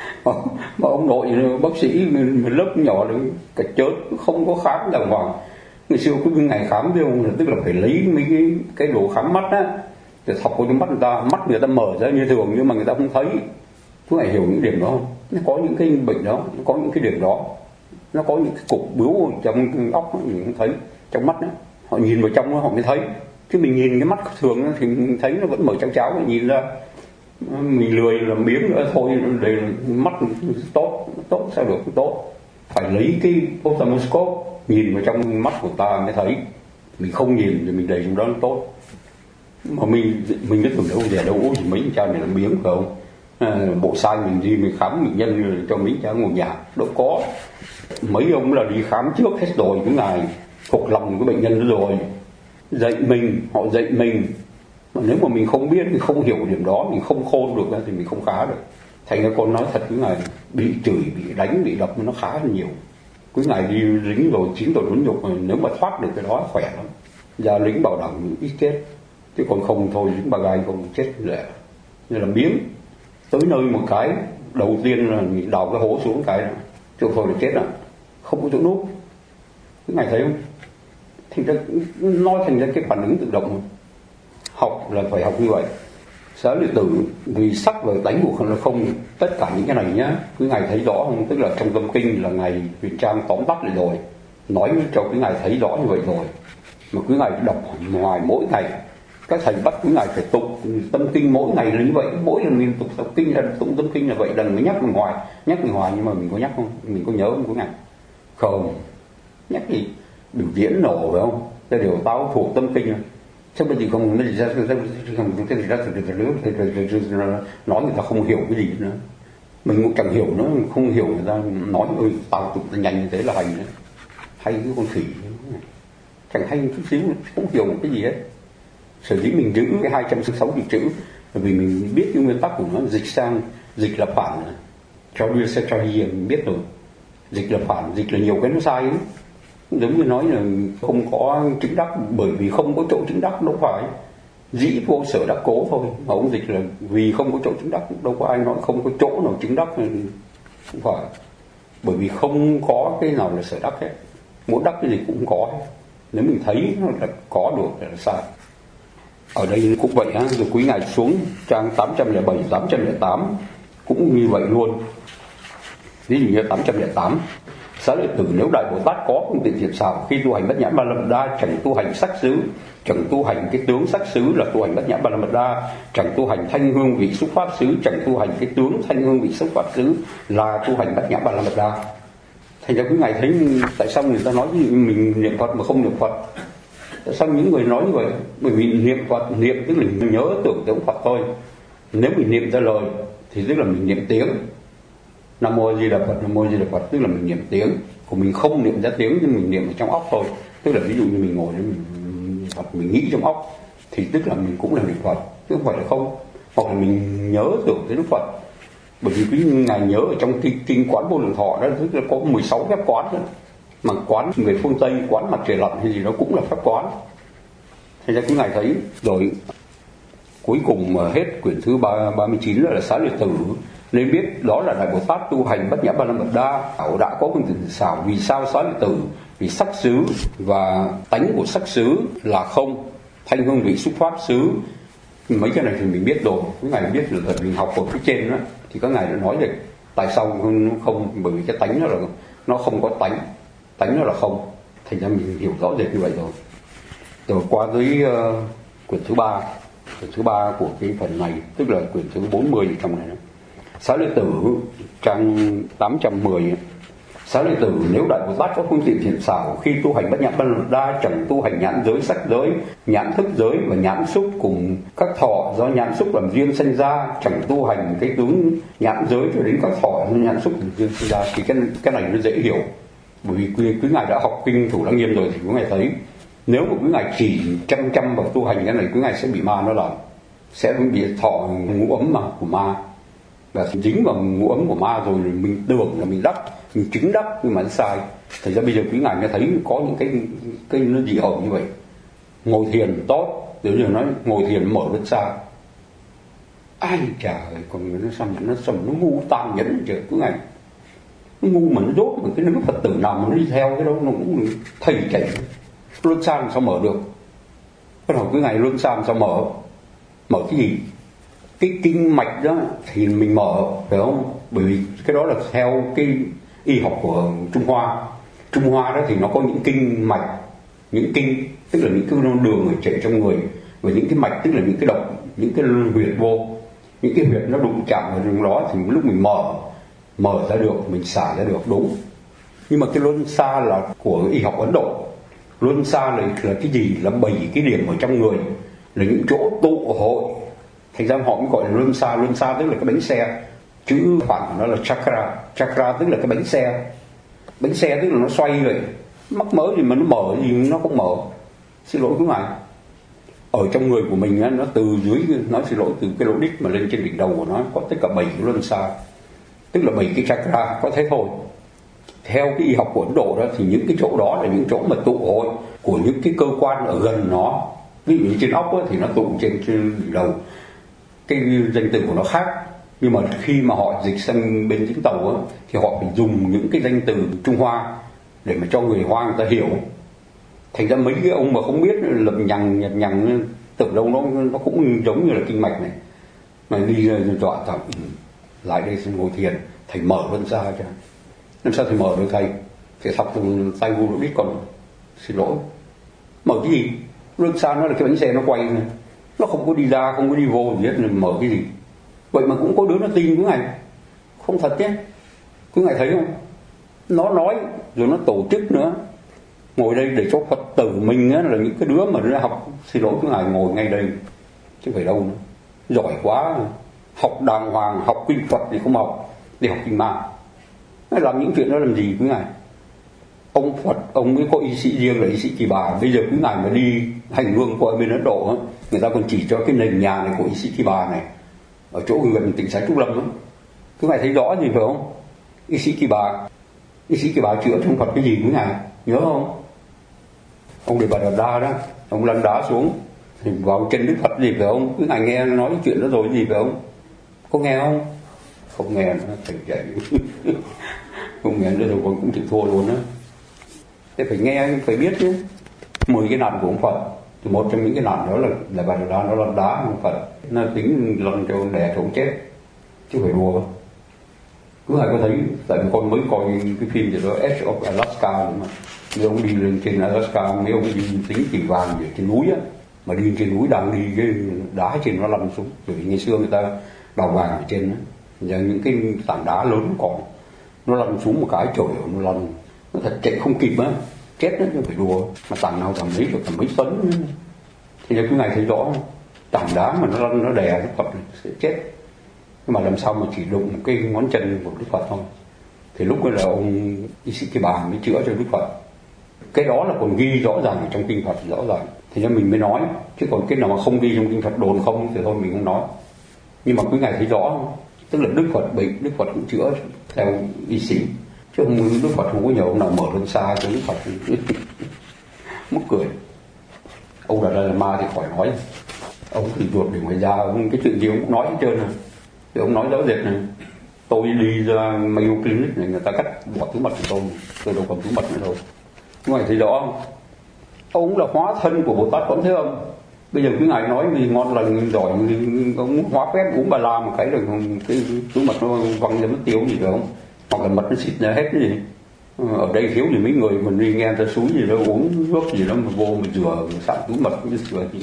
ông nội bác sĩ lớp nhỏ đấy cả chớt không có khám đàng hoàng. Ngày xưa cứ ngày khám với ông là tức là phải lấy mấy cái đồ khám mắt á để thọc vào trong mắt người ta mở ra như thường nhưng mà người ta không thấy. Chú phải hiểu những điểm đó không? Nó có những cái bệnh đó, nó có những cái điểm đó, nó có những cái cục bướu trong cái óc mình không thấy, trong mắt đó họ nhìn vào trong đó họ mới thấy. Chứ mình nhìn cái mắt thường thì thấy nó vẫn mở cháo cháo, nhìn ra mình lười làm biếng nữa thôi. Để mắt tốt sao được, tốt phải lấy cái ophthalmoscope nhìn vào trong mắt của ta mới thấy. Mình không nhìn thì mình để trong đó nó tốt. Mà mình biết tưởng đâu về đâu thì mấy cha này làm biếng phải không? Bộ sai mình đi mình khám bệnh nhân cho mấy cha ngồi nhà đâu có. Mấy ông là đi khám trước hết rồi, cái ngày phục lòng cái bệnh nhân đó rồi, họ dạy mình. Mà nếu mà mình không biết, mình không hiểu điểm đó, mình không khôn được thì mình không khá được. Thành ra con nói thật, cái ngày bị chửi, bị đánh, bị đập nó khá là nhiều. Cái ngày đi lính rồi 9 tuần huấn nhục, nếu mà thoát được cái đó khỏe lắm. Ra lính bảo đảm ít chết, chứ còn không thôi lính bà gai không chết lẹ như là miếng. Tới nơi một cái đầu tiên là đào cái hố xuống cái chứ thôi là chết không có chỗ núp. Cái ngày thấy không? Thành ra nói thành ra cái phản ứng tự động. Học là phải học như vậy. Xá lợi tử vì sắc và tánh của nó không, tất cả những cái này nhá, quý ngài thấy rõ không? Tức là trong tâm kinh là ngài Huyền Trang tóm tắt lại rồi, nói cho quý ngài thấy rõ như vậy rồi, mà quý ngài đọc ngoài mỗi ngày. Các thầy bắt quý ngài phải tụng tâm kinh mỗi ngày là như vậy, mỗi lần mình tụng tâm kinh là tụng tâm kinh là vậy, đừng mới nhắc người ngoài, nhưng mà mình có nhắc không? Mình có nhớ không quý ngài? Không, nhắc gì biểu diễn nổ phải không? Cái điều tao thuộc tâm kinh rồi. Chứ bây giờ không nói gì ra nói người ta không hiểu cái gì nữa, mình cũng chẳng hiểu nữa, không hiểu người ta nói ơi tao tụng nhanh như thế là hay nữa, hay cái con khỉ chẳng hay chút xíu, không hiểu cái gì hết. Sở dĩ mình giữ cái 260 chữ bởi vì mình biết cái nguyên tắc của nó, dịch là phản, cho đưa sẽ cho đi mình biết rồi, dịch là phản, dịch là nhiều cái nó sai ấy. Giống như nói là không có chứng đắc bởi vì không có chỗ chứng đắc, đâu phải dĩ vô sở đắc cố thôi, mà ông dịch là vì không có chỗ chứng đắc, đâu có ai nói không có chỗ nào chứng đắc, không phải, bởi vì không có cái nào là sở đắc hết, muốn đắc cái gì cũng có hết. Nếu mình thấy nó là có được là sai. Ở đây cũng vậy ha, rồi quý ngài xuống trang 807, 808 cũng như vậy luôn. Ví dụ như 808, xá lợi tử nếu Đại Bồ Tát có phương tiện thiện xảo, khi tu hành Bát Nhã Ba La Mật Đa chẳng tu hành sắc xứ, chẳng tu hành cái tướng sắc xứ là tu hành Bát Nhã Ba La Mật Đa, chẳng tu hành thanh hương vị xúc pháp xứ, chẳng tu hành cái tướng thanh hương vị xúc pháp xứ là tu hành Bát Nhã Ba La Mật Đa. Thành ra quý ngài thấy tại sao người ta nói mình niệm Phật mà không niệm Phật? Tại sao những người nói như vậy? Bởi vì niệm Phật, niệm tức là mình nhớ tưởng tượng Phật thôi. Nếu mình niệm ra lời thì tức là mình niệm tiếng. Nam mô A Di Đà Phật, Nam mô A Di Đà Phật tức là mình niệm tiếng. Còn mình không niệm ra tiếng nhưng mình niệm ở trong óc thôi. Tức là ví dụ như mình ngồi để mình nghĩ trong óc thì tức là mình cũng là niệm Phật, chứ không phải là không. Hoặc là mình nhớ tưởng tới Đức Phật. Bởi vì cái ngài nhớ ở trong kinh Quán Vô Lượng Thọ đó, tức là có 16 phép quán đó. Mà quán người phương Tây, quán mặt trời lặn hay gì đó cũng là phép quán. Thành ra cái ngài thấy rồi. Cuối cùng mà hết quyển thứ 39 là xá lợi tử, nên biết đó là Đại Bồ Tát tu hành Bát Nhã Ba La Mật Đa, đã có phương tiện xảo. Vì sao xá lợi tử? Vì sắc xứ và tánh của sắc xứ là không, thanh hương vị xúc pháp xứ. Mấy cái này thì mình biết rồi, cái ngài biết là mình học ở phía trên đó, thì các ngài đã nói được tại sao không, bởi vì cái tánh nó không có tánh nó là không. Thành ra mình hiểu rõ rệt như vậy rồi. Rồi qua tới quyển thứ ba của cái phần này, tức là quyển thứ 40 trong này. Xá lợi tử trang 810. Xá lợi tử nếu Đại Bồ Tát có phương tiện thiện xảo, khi tu hành Bát Nhã Ba La Mật Đa chẳng tu hành nhãn giới, sắc giới, nhãn thức giới và nhãn xúc cùng các thọ do nhãn xúc làm duyên sinh ra, chẳng tu hành cái tướng nhãn giới cho đến các thọ do nhãn xúc làm duyên sinh ra, thì cái này nó dễ hiểu. Bởi vì quý ngài đã học kinh Thủ Lăng Nghiêm rồi thì quý ngài thấy nếu mà quý ngài chỉ chăm vào tu hành cái này, quý ngài sẽ bị ma nó làm, sẽ bị thọ ngũ ấm mà của ma, và dính vào ngũ ấm của ma rồi mình tưởng là mình đắc, mình chứng đắc nhưng mà nó sai. Thành ra bây giờ quý ngài mới thấy có những cái nó dị hợm như vậy. Ngồi thiền tốt, nếu như nói ngồi thiền mở rất xa, ai chả còn nó ngu tàn nhẫn chứ quý ngài, nó ngu mà nó dốt, mà cái nước Phật tử nào mà nó đi theo cái đó nó cũng thầy chạy luân xa làm sao mở được. Cái hỏi quý ngài luân xa làm sao mở cái gì? Cái kinh mạch đó thì mình mở, phải không? Bởi vì cái đó là theo cái y học của Trung Hoa đó, thì nó có những kinh mạch, những kinh tức là những cái đường ở chạy trong người, và những cái mạch tức là những cái động, những cái huyệt vô, những cái huyệt nó đụng chạm vào trong đó thì lúc mình mở ra được, mình xả ra được, đúng. Nhưng mà cái luân xa là của y học Ấn Độ. Luân xa là cái gì? Là 7 cái điểm ở trong người, là những chỗ tụ hội. Thành ra họ mới gọi là luân xa. Luân xa tức là cái bánh xe, chữ phản của nó là chakra tức là cái bánh xe tức là nó xoay rồi, mắc mớ gì mà nó mở gì nó không mở. Xin lỗi quý ngài, ở trong người của mình á, nó từ dưới, nói xin lỗi, từ cái lỗ đít mà lên trên đỉnh đầu của nó có tất cả 7 cái luân xa, tức là 7 cái chakra, có thế thôi. Theo cái y học của Ấn Độ đó thì những cái chỗ đó là những chỗ mà tụ hội của những cái cơ quan ở gần nó. Ví dụ như trên óc á, thì nó tụ trên đỉnh đầu, cái danh từ của nó khác. Nhưng mà khi mà họ dịch sang bên chính tàu á, thì họ phải dùng những cái danh từ Trung Hoa để mà cho người Hoa người ta hiểu. Thành ra mấy cái ông mà không biết lập nhằng tưởng đâu nó cũng giống như là kinh mạch này. Mà đi rồi dọa thằng lại đây xong ngồi thiền, thầy mở luân xa cho. Làm sao thầy mở được thầy? Thầy thọc từ tay vô đít còn xin lỗi. Mở cái gì? Luân xa nó là cái bánh xe nó quay này, nó không có đi ra, không có đi vô gì hết, mở cái gì? Vậy mà cũng có đứa nó tin cái ngày không thật nhé. Cứ ngày thấy không? Nó nói rồi nó tổ chức nữa. Ngồi đây để cho Phật tử mình á, là những cái đứa mà nó học, xin lỗi cứ ngày ngồi ngay đây chứ phải đâu nữa. Giỏi quá, học đàng hoàng, học kinh Phật thì không học, đi học kinh ma. Làm những chuyện đó làm gì quý ngài? Ông Phật, ông ấy có y sĩ riêng là y sĩ Kỳ Bà. Bây giờ quý ngài mà đi hành hương qua bên Ấn Độ á, người ta còn chỉ cho cái nền nhà này của y sĩ Kỳ Bà này, ở chỗ gần tỉnh Sái Trúc Lâm á. Quý ngài thấy rõ gì phải không? Y sĩ Kỳ Bà chữa trong Phật cái gì quý ngài nhớ không? Ông Đề Bà Đạt Đa đó, ông lăn đá xuống thì vào chân Đức Phật gì phải không? Quý ngài nghe nói cái chuyện đó rồi gì phải không? Có nghe không? Không nghe nữa, thầy chạy. Không nghe nữa rồi còn cũng chịu thua luôn á. Thế phải nghe, phải biết chứ. 10 cái nạn của ông Phật thì một trong những cái nạn đó là Bà Đạt Đa nó lăn đá ông Phật, nó tính lần cho đẻ trốn chết chứ phải đùa. Cứ ai có thấy, tại vì con mới coi cái phim gì đó Edge of Alaska mà mấy ông đi lên trên Alaska, mấy ông đi tính chỉ vàng ở trên núi á, mà đi trên núi đang đi cái đá trên nó lăn xuống. Bởi vì ngày xưa người ta đào vàng ở trên á, giờ những cái tảng đá lớn còn nó lăn xuống một cái trời ơi, nó lăn nó thật chạy không kịp á, chết đó chứ phải đùa. Mà tảng nào tảng mấy được tầm mấy tấn. Thì giờ cứ ngày thấy rõ tảng đá mà nó lăn nó đè Đức Phật sẽ chết. Nhưng mà làm sao mà chỉ đụng một cái ngón chân của Đức Phật thôi. Thì lúc đó là ông y sĩ Kỳ Bà mới chữa cho Đức Phật. Cái đó là còn ghi rõ ràng trong kinh Phật rõ ràng. Thì nên mình mới nói. Chứ còn cái nào mà không ghi trong kinh Phật đồn không thì thôi mình không nói. Nhưng mà quý ngài thấy rõ không? Tức là Đức Phật bệnh, Đức Phật cũng chữa theo y sĩ. Chứ không, Đức Phật không có nhờ ông nào mở luân xa cho Đức Phật. Mất cười. Ông là Dalai Lama thì khỏi nói. Ông thì ruột để ngoài ra, cái chuyện gì ông cũng nói hết trơn rồi. Thì ông nói rõ rệt này, tôi đi ra Mayo Clinic này, người ta cắt bỏ túi mật của tôi đâu còn túi mật nữa đâu. Quý ngài thấy rõ không? Ông là hóa thân của Bồ Tát Quán Thế Âm. Bây giờ quý ngài nói gì ngon lành giỏi, ông hóa phép uống bà la một cái rồi cái túi mật nó văng ra mất tiêu gì phải không? Hoặc là mật nó xịt ra hết cái gì. Ở đây thiếu gì mấy người mình đi nghe ta suối gì đó uống nước gì đó mà vô mà rửa sạn túi mật rửa gì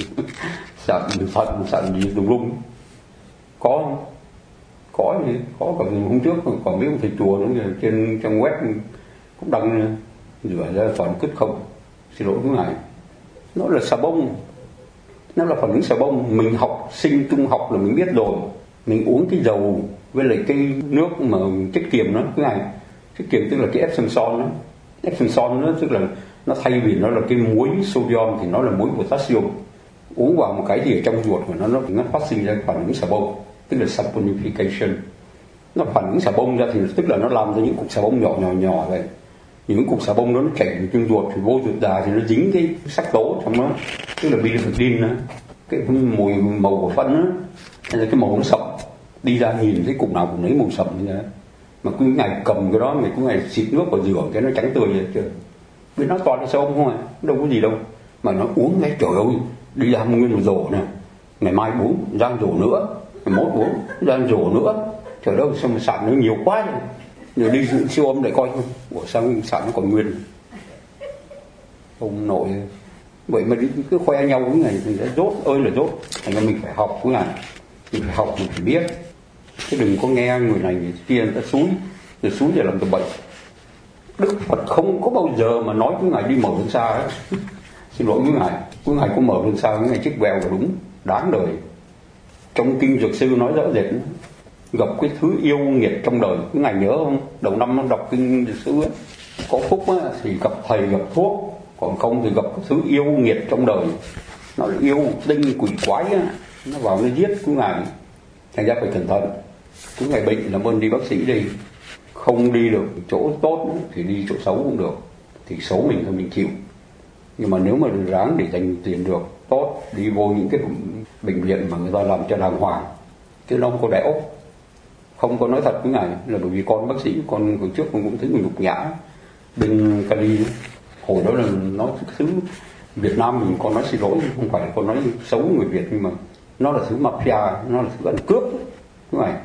sạn gì đùng lung. Có không? Có gì? Có cả hôm trước còn mấy ông thầy chùa nữa trên trang web cũng đăng rửa ra toàn cứt không. Xin lỗi quý ngài. Nó là xà bông. Nó là phản ứng xà bông. Mình học sinh trung học là mình biết rồi. Mình uống cái dầu với lại cái nước mà chất kiềm đó quý ngài. Chất kiềm tức là cái Epsom salt đó. Epsom salt đó tức là nó thay vì nó là cái muối sodium thì nó là muối potassium. Uống vào một cái gì ở trong ruột của nó phát sinh ra phản ứng xà bông, tức là saponification. Nó phản ứng xà bông ra thì tức là nó làm ra những cục xà bông nhỏ vậy. Những cục xà bông đó nó chảy vào trong ruột thì vô ruột già thì nó dính cái sắc tố trong nó, tức là bilirubin đó, cái mùi màu của phân đó, hay là cái màu sậm, đi ra nhìn thấy cục nào cũng lấy màu sậm như thế. Mà cứ ngày cầm cái đó, ngày cứ ngày xịt nước vào rửa cái nó trắng tươi vậy chứ. Vì nó toàn là xà bông không à, đâu có gì đâu. Mà nó uống cái trời ơi, đi ra một nguyên một rổ này, ngày mai uống ra rổ nữa, ngày mốt uống ra rổ nữa. Trời đâu sao mà sạn nó nhiều quá rồi. Rồi đi siêu âm để coi, ủa sao sạn nó còn nguyên. Ông nội vậy mà đi cứ khoe nhau cái ngày thì dốt ơi là dốt. Thành ra mình phải học cái này, mình phải học, mình phải biết. Chứ đừng có nghe người này người kia người ta xúi để làm tầm bệnh. Đức Phật không có bao giờ mà nói cái ngày đi mở luân xa ấy. Xin lỗi cái ngày có mở luân xa cái ngày chiếc vèo là đúng, đáng đời. Trong kinh Dược Sư nói rõ rệt, gặp cái thứ yêu nghiệt trong đời. Cái ngày nhớ không? Đầu năm nó đọc kinh Dược Sư ấy, có phúc á, thì gặp thầy gặp thuốc, còn không thì gặp cái thứ yêu nghiệt trong đời. Nó yêu tinh quỷ quái á, nó vào nó giết cái ngày. Thành ra phải cẩn thận. Cái ngày bệnh làm ơn đi bác sĩ đi. Không đi được chỗ tốt thì đi chỗ xấu cũng được. Thì xấu mình thôi mình chịu. Nhưng mà nếu mà ráng để dành tiền được tốt, đi vô những cái bệnh viện mà người ta làm cho đàng hoàng, chứ nó không có đẽo. Không có nói thật với ngài là bởi vì con bác sĩ, con hồi trước con cũng thấy mình nhục nhã bên Cali. Hồi đó là nó thứ Việt Nam mình con nói xin lỗi, không phải là con nói xấu người Việt, nhưng mà nó là thứ mafia, nó là thứ ăn cướp đúng này.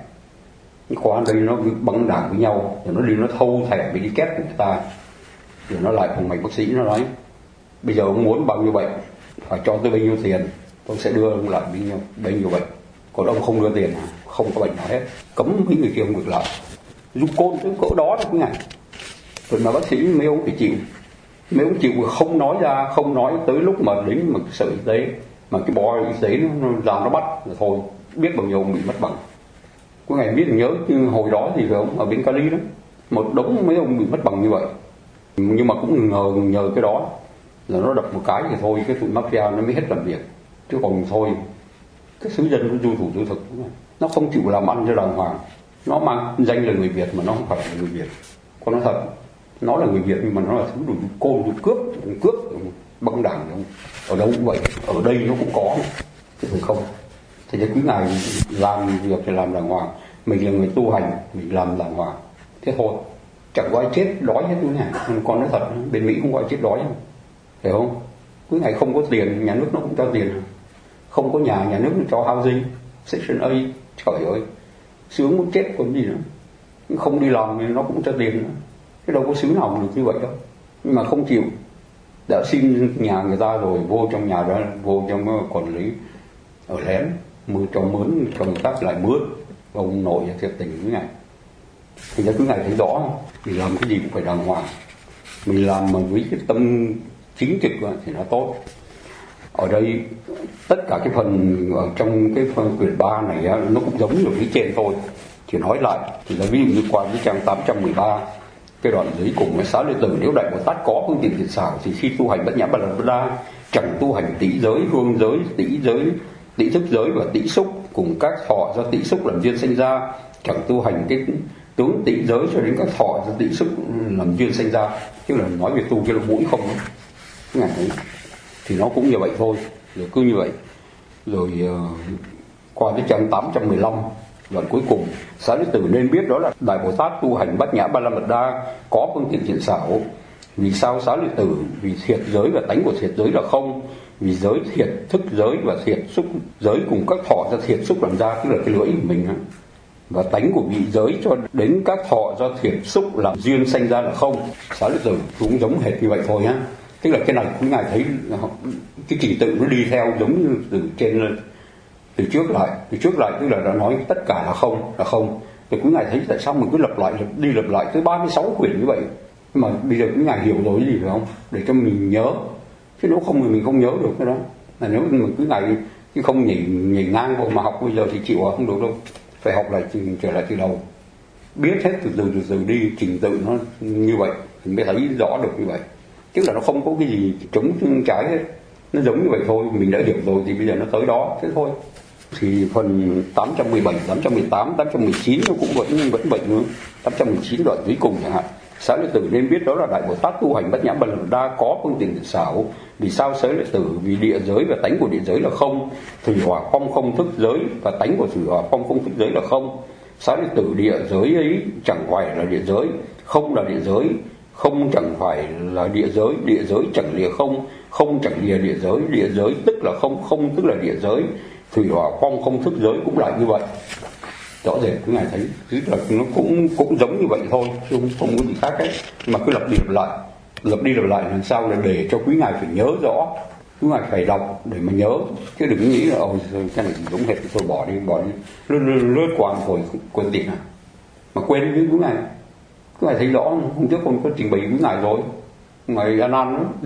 Qua đây nó băng đảng với nhau, rồi nó đi nó thâu thẻ bị đi kép của người ta, rồi nó lại phòng mạch bác sĩ nó nói bây giờ ông muốn bao nhiêu bệnh phải cho tôi bao nhiêu tiền, tôi sẽ đưa ông lại bao nhiêu bệnh, còn ông không đưa tiền không có bệnh nào hết, cấm mấy người kia không được lại. Dung côn tới cỡ đó đấy ngày, rồi mà bác sĩ mấy ông phải chịu, mấy ông chịu không nói ra, không nói tới lúc mà đến một sở y tế mà cái bò y tế nó ra nó bắt là thôi biết bao nhiêu ông bị mất bằng. Có ngày biết nhớ hồi đó thì ông ở bên Cali đó, một đống mấy ông bị mất bằng như vậy, nhưng mà cũng nhờ cái đó là nó đập một cái thì thôi cái tụi mafia nó mới hết làm việc, chứ còn thôi cái xứ dân nó du thủ du thực, nó không chịu làm ăn cho đàng hoàng, nó mang danh là người Việt mà nó không phải là người Việt. Con nói thật, nó là người Việt nhưng mà nó là thứ đồ côn, đồ cướp băng đảng, ở đâu cũng vậy, ở đây nó cũng có chứ không. Thì quý ngài làm việc thì làm đàng hoàng, mình là người tu hành mình làm đàng hoàng thế thôi, chẳng có ai chết đói hết quý ngài. Con nói thật, bên Mỹ không có ai chết đói không, hiểu không? Quý ngài không có tiền nhà nước nó cũng cho tiền, không có nhà nước nó cho housing section A, trời ơi sướng muốn chết còn gì nữa. Không đi làm thì nó cũng cho tiền nữa, cái đâu có xứ nào được như vậy đâu. Nhưng mà không chịu, đã xin nhà người ta rồi vô trong nhà đó, vô trong quản lý ở lén mưa cho mướn cho người khác lại mướn. Ông nội thiệt tình với ngài, thì ra cứ ngài thấy rõ mình làm cái gì cũng phải đàng hoàng, mình làm mà với cái tâm chính trực thì nó tốt. Ở đây tất cả cái phần ở trong cái phần quyển 3 này nó cũng giống như phía trên thôi, chỉ nói lại thì là ví dụ như qua cái trang 813 cái đoạn dưới cùng với Xá Lợi Tử, nếu Đại Bồ Tát có phương tiện thiện xảo thì khi tu hành Bát Nhã Ba La Mật Đa chẳng tu hành tỷ giới, hương giới, tỷ thức giới và tỷ xúc cùng các thọ do tỷ xúc làm duyên sinh ra, chẳng tu hành cái tướng tỷ giới cho đến các thọ do tỷ xúc làm duyên sinh ra, tức là nói về tu cái lỗ mũi không đó. Ngày ấy thì nó cũng như vậy thôi, rồi cứ như vậy. Rồi qua tới trang 815 đoạn cuối cùng, Xá Lợi Tử nên biết đó là Đại Bồ Tát tu hành Bát Nhã Ba La Mật Đa có phương tiện thiện xảo. Vì sao Xá Lợi Tử? Vì thiệt giới và tánh của thiệt giới là không, vì giới thiệt thức giới và thiệt xúc giới cùng các thọ do thiệt xúc làm ra, tức là cái lưỡi của mình á, và tánh của vị giới cho đến các thọ do thiệt xúc làm duyên sanh ra là không. Xá Lợi Tử cũng giống hệt như vậy thôi á, tức là cái này quý ngài thấy cái trình tự nó đi theo giống như từ trên lên, từ trước lại tức là đã nói tất cả là không. Thì quý ngài thấy tại sao mình cứ lặp lại tới 36 quyển như vậy, mà bây giờ quý ngài hiểu rồi cái gì phải không, để cho mình nhớ, chứ nếu không thì mình không nhớ được cái đó. Là nếu mà quý ngài chứ không nhảy ngang vào mà học bây giờ thì chịu không được đâu, phải học lại trở lại từ đầu, biết hết từ từ đi, trình tự nó như vậy thì mới thấy rõ được như vậy, chứ là nó không có cái gì trống trái hết, nó giống như vậy thôi. Mình đã hiểu rồi thì bây giờ nó tới đó thế thôi. Thì phần 817, 818, 819 nó cũng vẫn bệnh nữa. 819 đoạn cuối cùng chẳng hạn, Xá Lợi Tử nên biết đó là Đại Bồ Tát tu hành Bát Nhã Ba La Mật Đa có phương tiện thiện xảo. Vì sao Xá Lợi Tử? Vì địa giới và tánh của địa giới là không, thủy hỏa phong không thức giới và tánh của thủy hỏa phong không thức giới là không. Xá Lợi Tử, địa giới ấy chẳng phải là địa giới, không là địa giới, không chẳng phải là địa giới chẳng lìa không, không chẳng lìa địa giới tức là không, không tức là địa giới, thủy hỏa phong không thức giới cũng lại như vậy. Rõ rệt cái ngài thấy là nó cũng giống như vậy thôi, chứ không có gì khác hết, mà cứ lặp đi lặp lại làm sao là để cho quý ngài phải nhớ rõ, quý ngài phải đọc để mà nhớ, chứ đừng nghĩ là cái này giống hệt thôi bỏ đi lướt qua rồi quên tiền mà quên với quý ngài thấy rõ. Hôm trước con có trình bày quý ngài rồi, ngài An An đó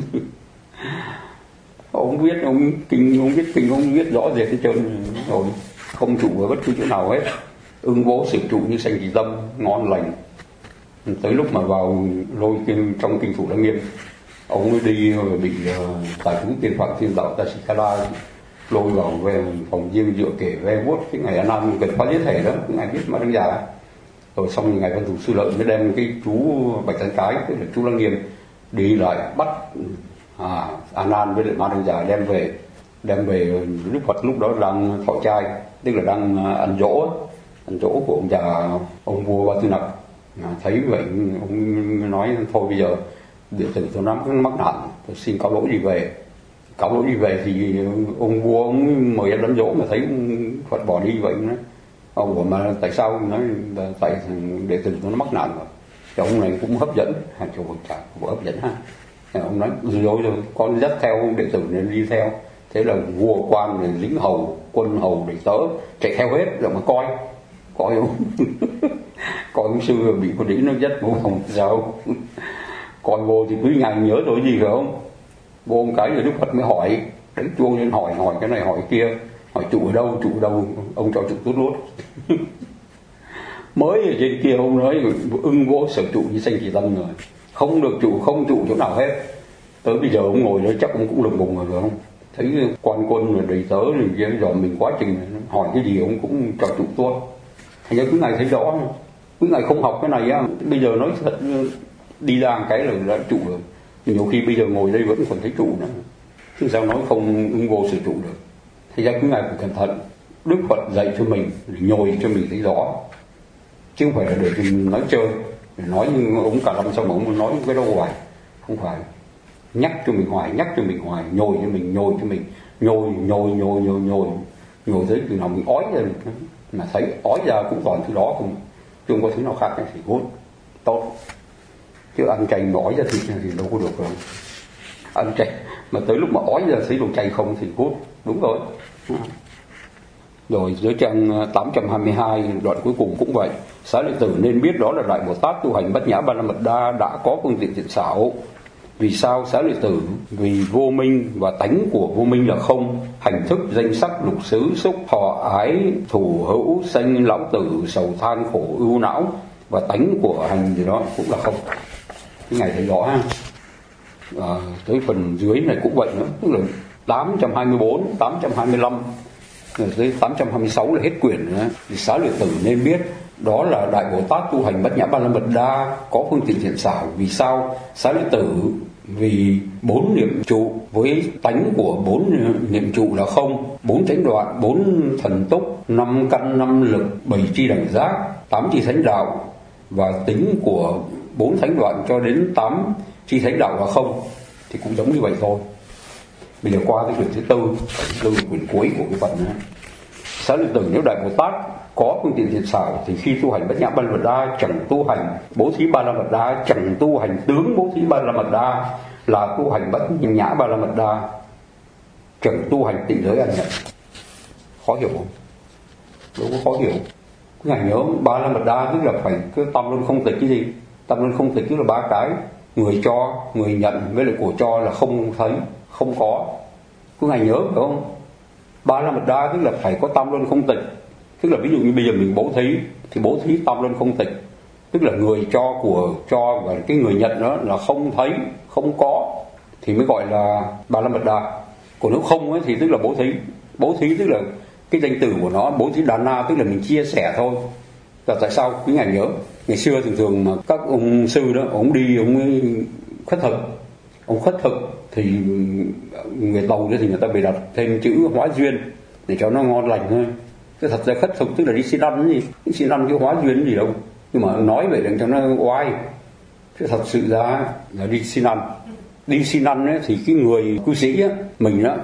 ông biết kinh ông biết rõ rệt hết trơn rồi, không trụ ở bất cứ chỗ nào hết, ưng bố sử trụ như sanh kỳ tâm, ngon lành. Tới lúc mà vào lôi trong kinh Thủ Lăng Nghiêm, ông mới đi bị tài phú tiền phạm thiên đạo Tasikala lôi vào về phòng riêng dựa kể ve vuốt cái ngày An Nam gần khóa giới thể đó, cái ngày biết mà đăng giả. Rồi xong thì ngày Văn Thủ Sư Lợi mới đem cái chú Bạch Tán Cái, tức là chú Lăng Nghiêm đi lại bắt An An với lại Ma Đăng Già đem về Đức Phật lúc đó đang thọ trai, tức là đang ăn dỗ của ông già, ông vua Ba Tư Nặc. Thấy vậy ông nói thôi bây giờ đệ tử tôi mắc nạn, tôi xin cáo lỗi đi về. Cáo lỗi đi về thì ông vua ông mời em đám dỗ mà thấy Phật bỏ đi vậy nó ông mà tại sao nói tại đệ tử nó mắc nạn rồi. Thì ông này cũng hấp dẫn, hàng chục chả hấp dẫn ha. Thì ông nói rồi con dắt theo đệ tử này đi theo. Thế là vua quan này, lính hầu, quân hầu, đệ tớ chạy theo hết rồi mà coi ông coi ông sư bị con đĩ nó dắt vô phòng sao. Coi vô thì cứ ngày nhớ rồi gì phải không? Vô một cái rồi Đức Phật mới hỏi, đánh chuông lên hỏi cái này hỏi kia, hỏi trụ ở đâu, ông cho trụ tốt lốt. Mới ở trên kia ông nói ưng vô sở trụ như sanh kỳ tâm rồi, không được trụ, không trụ chỗ nào hết. Tới bây giờ ông ngồi đó chắc ông cũng lùng bùng rồi phải không? Thấy quan quân rồi đầy tớ rồi dòm mình quá trình hỏi cái gì ông cũng cho trụ tốt. Thành ra cứ ngày thấy rõ, cứ ngày không học cái này á, bây giờ nói thật đi ra một cái là đã trụ rồi. Nhiều khi bây giờ ngồi đây vẫn còn thấy trụ nữa, chứ sao nói không ưng vô sự trụ được. Thì ra cứ ngày phải cẩn thận. Đức Phật dạy cho mình để nhồi cho mình thấy rõ, chứ không phải là để mình nói chơi, để nói như ông cả năm xong ông nói cái đâu hoài. Không phải, nhắc cho mình hoài, nhồi cho mình, nhồi tới từ nào mình ói ra mà thấy ói ra cũng còn thứ đó không, chứ không có thứ nào khác thì hút tốt. Chứ ăn chay mà ói ra thịt thì đâu có được rồi. Ăn chay mà tới lúc mà ói ra thấy đồ chay không thì hút, đúng rồi. Rồi dưới trang 822 đoạn cuối cùng cũng vậy. Xá lợi tử nên biết đó là Đại Bồ Tát tu hành Bát Nhã Ba La Mật Đa đã có phương tiện thiện xảo. Vì sao xá lợi tử? Vì vô minh và tánh của vô minh là không, hành thức danh sắc lục xứ xúc thọ ái thủ hữu sanh lão tử sầu than khổ ưu não, và tánh của hành gì đó cũng là không. Cái ngày thấy rõ ha. Tới phần dưới này cũng vậy nữa, tức là 824, 825 rồi tới 826 là hết quyển nữa. Thì xá lợi tử nên biết đó là Đại Bồ Tát tu hành Bát Nhã Ba La Mật Đa có phương tiện thiện xảo. Vì sao? Xá lợi tử vì 4 niệm trụ với tánh của 4 niệm trụ là không, 4 chánh đoạn, 4 thần túc, 5 căn 5 lực, 7 chi đẳng giác, 8 chi thánh đạo, và tính của 4 thánh đoạn cho đến 8 chi thánh đạo là không, thì cũng giống như vậy thôi. Bây giờ qua cái quyển thứ tư, quyển cuối của cái phần này. Xá lợi tử nếu Đại Bồ Tát có phương tiện thiện xảo thì khi tu hành Bát Nhã Ba La Mật Đa chẳng tu hành bố thí Ba La Mật Đa, chẳng tu hành tướng bố thí Ba La Mật Đa, là tu hành Bát Nhã Ba La Mật Đa, chẳng tu hành tịnh giới ăn nhẫn. Khó hiểu không? Đâu có khó hiểu. Cứ ngài nhớ Ba La Mật Đa tức là phải cái tâm luân không tịch. Cái gì? Tâm luân không tịch tức là 3 cái: người cho, người nhận với lại của cho là không thấy, không có. Cứ ngài nhớ phải không? Ba La Mật Đa tức là phải có tâm luân không tịch. Tức là ví dụ như bây giờ mình bố thí thì bố thí tâm luân không tịch, tức là người cho, của cho, và cái người nhận đó là không thấy, không có, thì mới gọi là Ba La Mật Đa. Còn nếu không ấy, thì tức là bố thí tức là cái danh từ của nó, bố thí đà na tức là mình chia sẻ thôi. Và tại sao quý ngài nhớ ngày xưa thường mà các ông sư đó, ông đi ông ấy khất thực, ông khất thực thì người Tàu đó thì người ta bị đặt thêm chữ hóa duyên để cho nó ngon lành thôi. Cái thật ra khất thực tức là đi xin ăn gì, xin ăn cái hóa duyên gì đâu, nhưng mà nói vậy để cho nó oai. Chứ thật sự ra là đi xin ăn. Đi xin ăn ấy, thì cái người cư sĩ á, mình á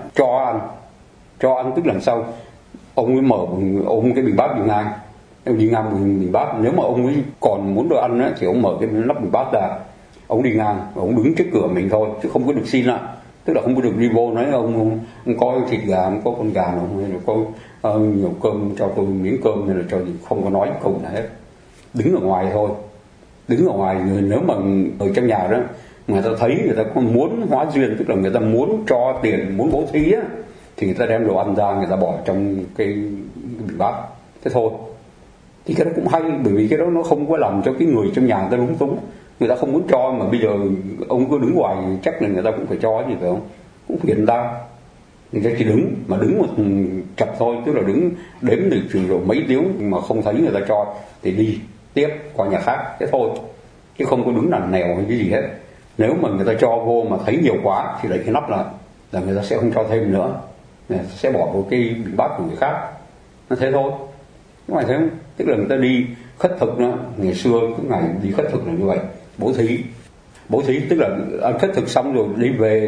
cho ăn tức là sao? Ông ấy mở ông cái bình bát đi ngang bình bát. Nếu mà ông ấy còn muốn đồ ăn á, thì ông mở cái nắp bình bát ra, ông đi ngang, ông đứng trước cửa mình thôi, chứ không có được xin ạ. Tức là không có được đi vô nói ông có thịt gà, ông có con gà nào, hay là có nhiều cơm cho tôi miếng cơm, hay là cho gì, không có nói câu nào hết. Đứng ở ngoài thôi, đứng ở ngoài. Nếu mà ở trong nhà đó người ta thấy người ta có muốn hóa duyên, tức là người ta muốn cho tiền, muốn bố thí á, thì người ta đem đồ ăn ra, người ta bỏ trong cái bình bát, thế thôi. Thì cái đó cũng hay, bởi vì cái đó nó không có làm cho cái người trong nhà người ta lúng túng. Người ta không muốn cho mà bây giờ ông cứ đứng ngoài, chắc là người ta cũng phải cho gì phải không? Cũng phiền người ta. Người ta chỉ đứng một chập thôi, tức là đứng đếm được chừng rồi mấy tiếng mà không thấy người ta cho thì đi tiếp qua nhà khác, thế thôi. Chứ không có đứng nằn nèo hay cái gì hết. Nếu mà người ta cho vô mà thấy nhiều quá thì đẩy cái nắp lại, là người ta sẽ không cho thêm nữa, người ta sẽ bỏ vào cái bình bát của người khác. Nó thế thôi. Các bạn thấy không? Tức là người ta đi khất thực đó, ngày xưa cái ngày đi khất thực là như vậy. Bố thí tức là ăn khất thực xong rồi đi về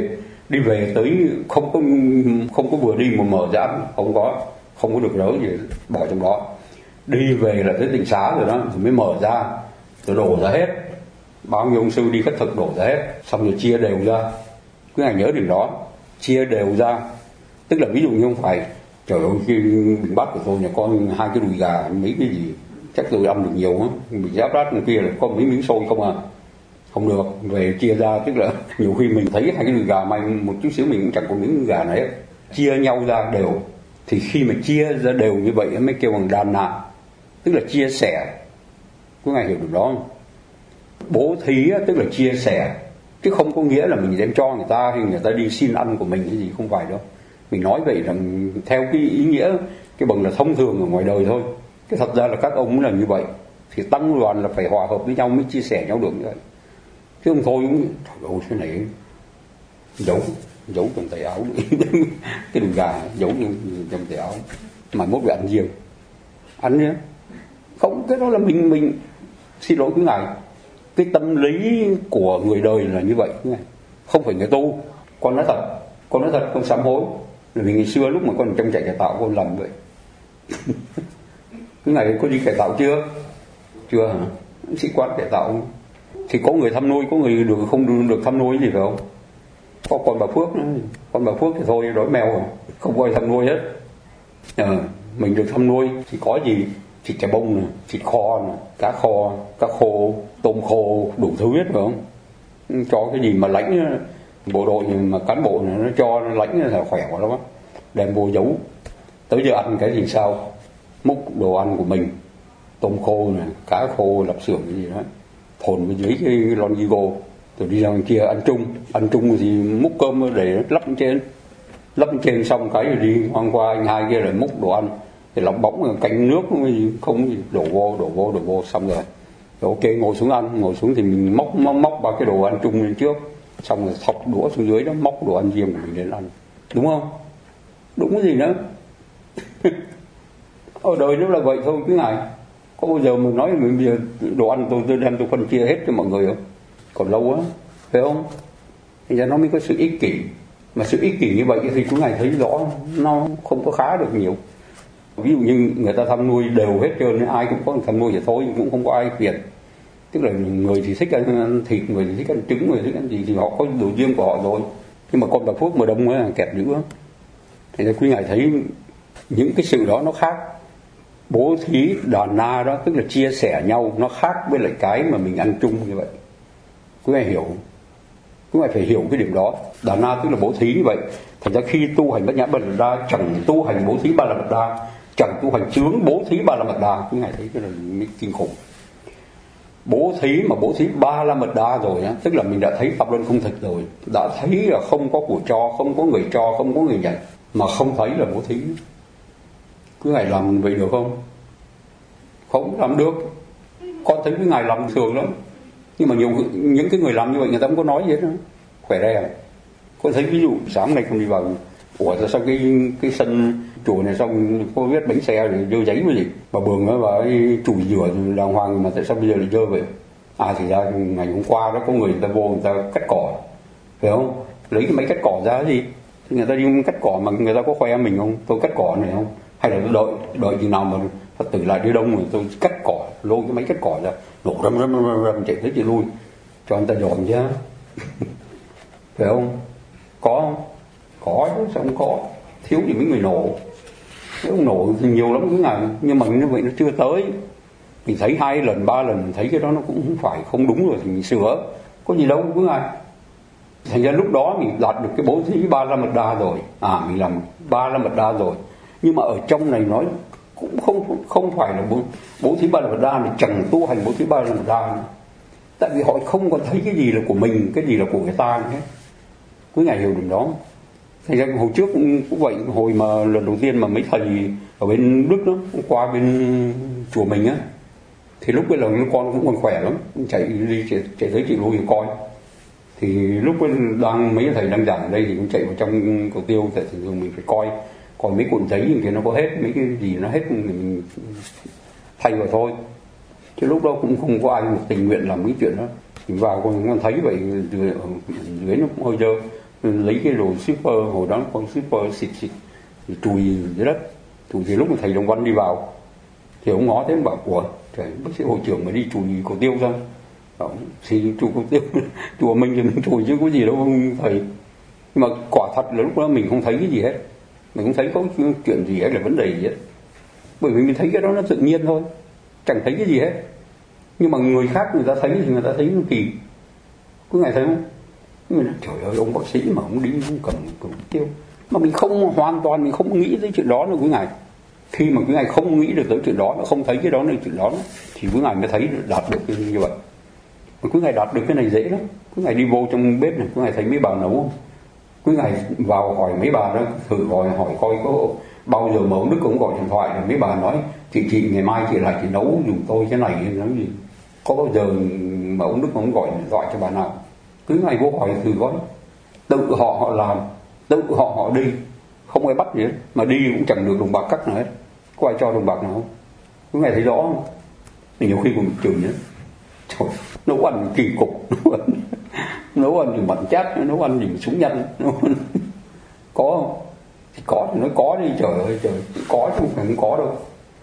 Đi về tới không có vừa đi mà mở ra, không có được rớ gì bỏ trong đó. Đi về là tới tịnh xá rồi đó, rồi mới mở ra, rồi đổ ra hết. Bao nhiêu ông sư đi khất thực đổ ra hết, xong rồi chia đều ra. Cứ ngày nhớ điều đó, chia đều ra. Tức là ví dụ như không phải, trời ơi, khi bình bát của tôi nhà con 2 cái đùi gà, mấy cái gì, chắc tôi ăn được nhiều á. Mình giáp rát bên kia là có mấy miếng xôi không à. Không được, về chia ra, tức là nhiều khi mình thấy 2 cái đùi gà mà một chút xíu mình cũng chẳng có miếng gà này hết. Chia nhau ra đều. Thì khi mà chia ra đều như vậy mới kêu bằng đàn nạ, tức là chia sẻ. Có ai hiểu được đó không? Bố thí tức là chia sẻ, chứ không có nghĩa là mình đem cho người ta hay người ta đi xin ăn của mình cái gì, không phải đâu. Mình nói vậy rằng theo cái ý nghĩa cái bằng là thông thường ở ngoài đời thôi. Cái thật ra là các ông là như vậy. Thì tăng đoàn là phải hòa hợp với nhau mới chia sẻ nhau được như vậy. Chứ không thôi cũng trời ơi cái này giấu trong tay áo cái đùi gà giấu trong tay áo, mà mốt phải ăn riêng ăn nhé. Không, cái đó là mình xin lỗi quý ngài, cái tâm lý của người đời là như vậy, không phải người tu. Con nói thật con sám hối là vì ngày xưa lúc mà con trong trại cải tạo con làm vậy. Cái ngày có đi cải tạo chưa hả? Sĩ quan cải tạo thì có người thăm nuôi, có người được không được thăm nuôi gì phải không? Có con bà Phước nữa. Con bà Phước thì thôi đói mèo rồi, không có ai thăm nuôi hết. Mình được thăm nuôi thì có gì, thịt chả bông này, thịt kho này, cá khô, tôm khô, đủ thứ hết phải không? Cho cái gì mà lãnh bộ đội mà cán bộ này nó cho nó lãnh là khỏe quá lắm á. Đem vô giấu. Tới giờ ăn cái gì sao? Múc đồ ăn của mình, tôm khô này, cá khô, lạp xưởng cái gì đó, thồn với dưới cái lon gigo, rồi đi ra ngoài kia ăn chung thì múc cơm để lắp lên trên xong cái rồi đi hoang qua anh hai kia lại múc đồ ăn, thì lọc bóng canh nước không gì đổ vô xong rồi ok ngồi xuống ăn, ngồi xuống thì mình móc ba cái đồ ăn chung lên trước, xong rồi thọc đũa xuống dưới đó, móc đồ ăn riêng của mình lên ăn, đúng không? Đúng cái gì nữa. Ở đời nó là vậy thôi cứ ngài. Có bao giờ mình nói mình bây giờ đồ ăn tôi đem tôi phân chia hết cho mọi người không? Còn lâu á, phải không? Thì ra nó mới có sự ích kỷ. Mà sự ích kỷ như vậy thì chúng ngài thấy rõ nó không có khá được nhiều. Ví dụ như người ta thăm nuôi đều hết trơn, ai cũng có thăm nuôi thì thôi, cũng không có ai phiền. Tức là người thì thích ăn thịt, người thì thích ăn trứng, người thích ăn gì thì họ có đồ riêng của họ rồi. Nhưng mà con bà Phước mà đông ấy kẹt dữ. Thì quý ngài thấy những cái sự đó nó khác. Bố thí đàn na đó tức là chia sẻ nhau, nó khác với lại cái mà mình ăn chung như vậy. Quý ngài hiểu, quý ngài phải hiểu cái điểm đó. Đàn na tức là bố thí như vậy. Thành ra khi tu hành Bát Nhã Ba La Mật Đa chẳng tu hành bố thí Ba La Mật Đa, chẳng tu hành chướng bố thí Ba La Mật Đa. Quý ngài thấy cái là kinh khủng. Bố thí mà bố thí Ba La Mật Đa rồi á, tức là mình đã thấy pháp luân không thực rồi, đã thấy là không có của cho, không có người cho, không có người nhận, mà không thấy là bố thí. Cứ ngài làm vậy được không? Không làm được. Con thấy cái ngài làm thường lắm, nhưng mà những cái người làm như vậy người ta không có nói gì hết đó. Khỏe ra à? Con thấy ví dụ sáng nay không đi vào, ủa sao cái sân chùa này xong có viết bánh xe rồi dơ giấy với gì bà Bường á, bà ấy chùi rửa đàng hoàng mà tại sao bây giờ lại dơ vậy? Thì ra ngày hôm qua đó có người ta vô người ta cắt cỏ, phải không? Lấy cái máy cắt cỏ ra cái gì thì người ta đi cắt cỏ mà người ta có khoe mình không? Tôi cắt cỏ này không? Hay là đợi chừng nào mà Phật tử lại đi đông rồi tôi cắt cỏ, lôi cái máy cắt cỏ ra đổ rầm chạy tới chị lui cho anh ta dọn chứ. Phải không? Có không? Có chứ, sao không có? Thiếu gì mấy người nổ. Nếu không nổ thì nhiều lắm cái ngày, nhưng mà như vậy nó chưa tới. Mình thấy 2 lần 3 lần mình thấy cái đó nó cũng không phải không đúng rồi thì mình sửa, có gì đâu cứ ngày. Thành ra lúc đó mình đạt được cái bố thí Ba La Mật Đa rồi, mình làm Ba La Mật Đa rồi. Nhưng mà ở trong này nói cũng không phải là bố thí Ba La Mật Đa thì chẳng tu hành bố thí Ba La Mật Đa nữa. Tại vì họ không còn thấy cái gì là của mình, cái gì là của người ta hết. Quý ngài hiểu điểm đó. Thành ra hồi trước cũng vậy, hồi mà lần đầu tiên mà mấy thầy ở bên Đức đó qua bên chùa mình á, thì lúc bây giờ con cũng còn khỏe lắm, chạy tới chị lui coi. Thì lúc đang mấy thầy đang giảng ở đây thì cũng chạy vào trong cầu tiêu, tại thì mình phải coi mấy cuộn giấy như kia nó có hết, mấy cái gì nó hết thì mình thay vào thôi. Chứ lúc đó cũng không có ai tình nguyện làm cái chuyện đó. Mình vào con thấy vậy dưới nó cũng hơi dơ, lấy cái đồ shipper, hồi đó con shipper xịt chùi dưới đất. Thì lúc mà thầy Đồng Văn đi vào thì ông ngó thấy ông bảo: ủa trời, bác sĩ hội trưởng mà đi chùi cổ tiêu sao? Thì chùi cổ tiêu chùa mình thì mình chùi chứ có gì đâu thầy. Nhưng mà quả thật là lúc đó mình không thấy cái gì hết, mình không thấy có chuyện gì hết là vấn đề gì hết, bởi vì mình thấy cái đó nó tự nhiên thôi, chẳng thấy cái gì hết. Nhưng mà người khác người ta thấy thì người ta thấy nó kỳ. Có ngày thấy không? Mình nói, trời ơi, ông bác sĩ mà ông đi không cầm cổ tiêu, mà mình không hoàn toàn mình không nghĩ tới chuyện đó nữa quý ngài. Khi mà quý ngài không nghĩ được tới chuyện đó, nó không thấy cái đó là chuyện đó, thì quý ngài mới thấy đạt được như vậy. Mà quý ngài đạt được cái này dễ lắm. Quý ngài đi vô trong bếp này, quý ngài thấy mấy bà nấu không? Quý ngài vào hỏi mấy bà đó, thử hỏi coi có bao giờ mà ông Đức cũng gọi điện thoại là mấy bà nói chị ngày mai chị lại chị nấu dùng tôi cái này nấu gì. Có bao giờ mà ông Đức cũng gọi điện thoại cho bà nào? Cứ ngày vô hỏi thử coi. Tự họ làm, tự họ đi, không ai bắt gì hết, mà đi cũng chẳng được đồng bạc cắt nào hết. Có ai cho đồng bạc nào không? Cứ ngày thấy rõ không? Nhiều khi còn chửi nữa. Trời, nấu ăn kỳ cục, nấu ăn thì mặn chát, nấu ăn thì súng nhanh. Có không? Thì có thì nói có đi, trời ơi trời, có chứ không có đâu.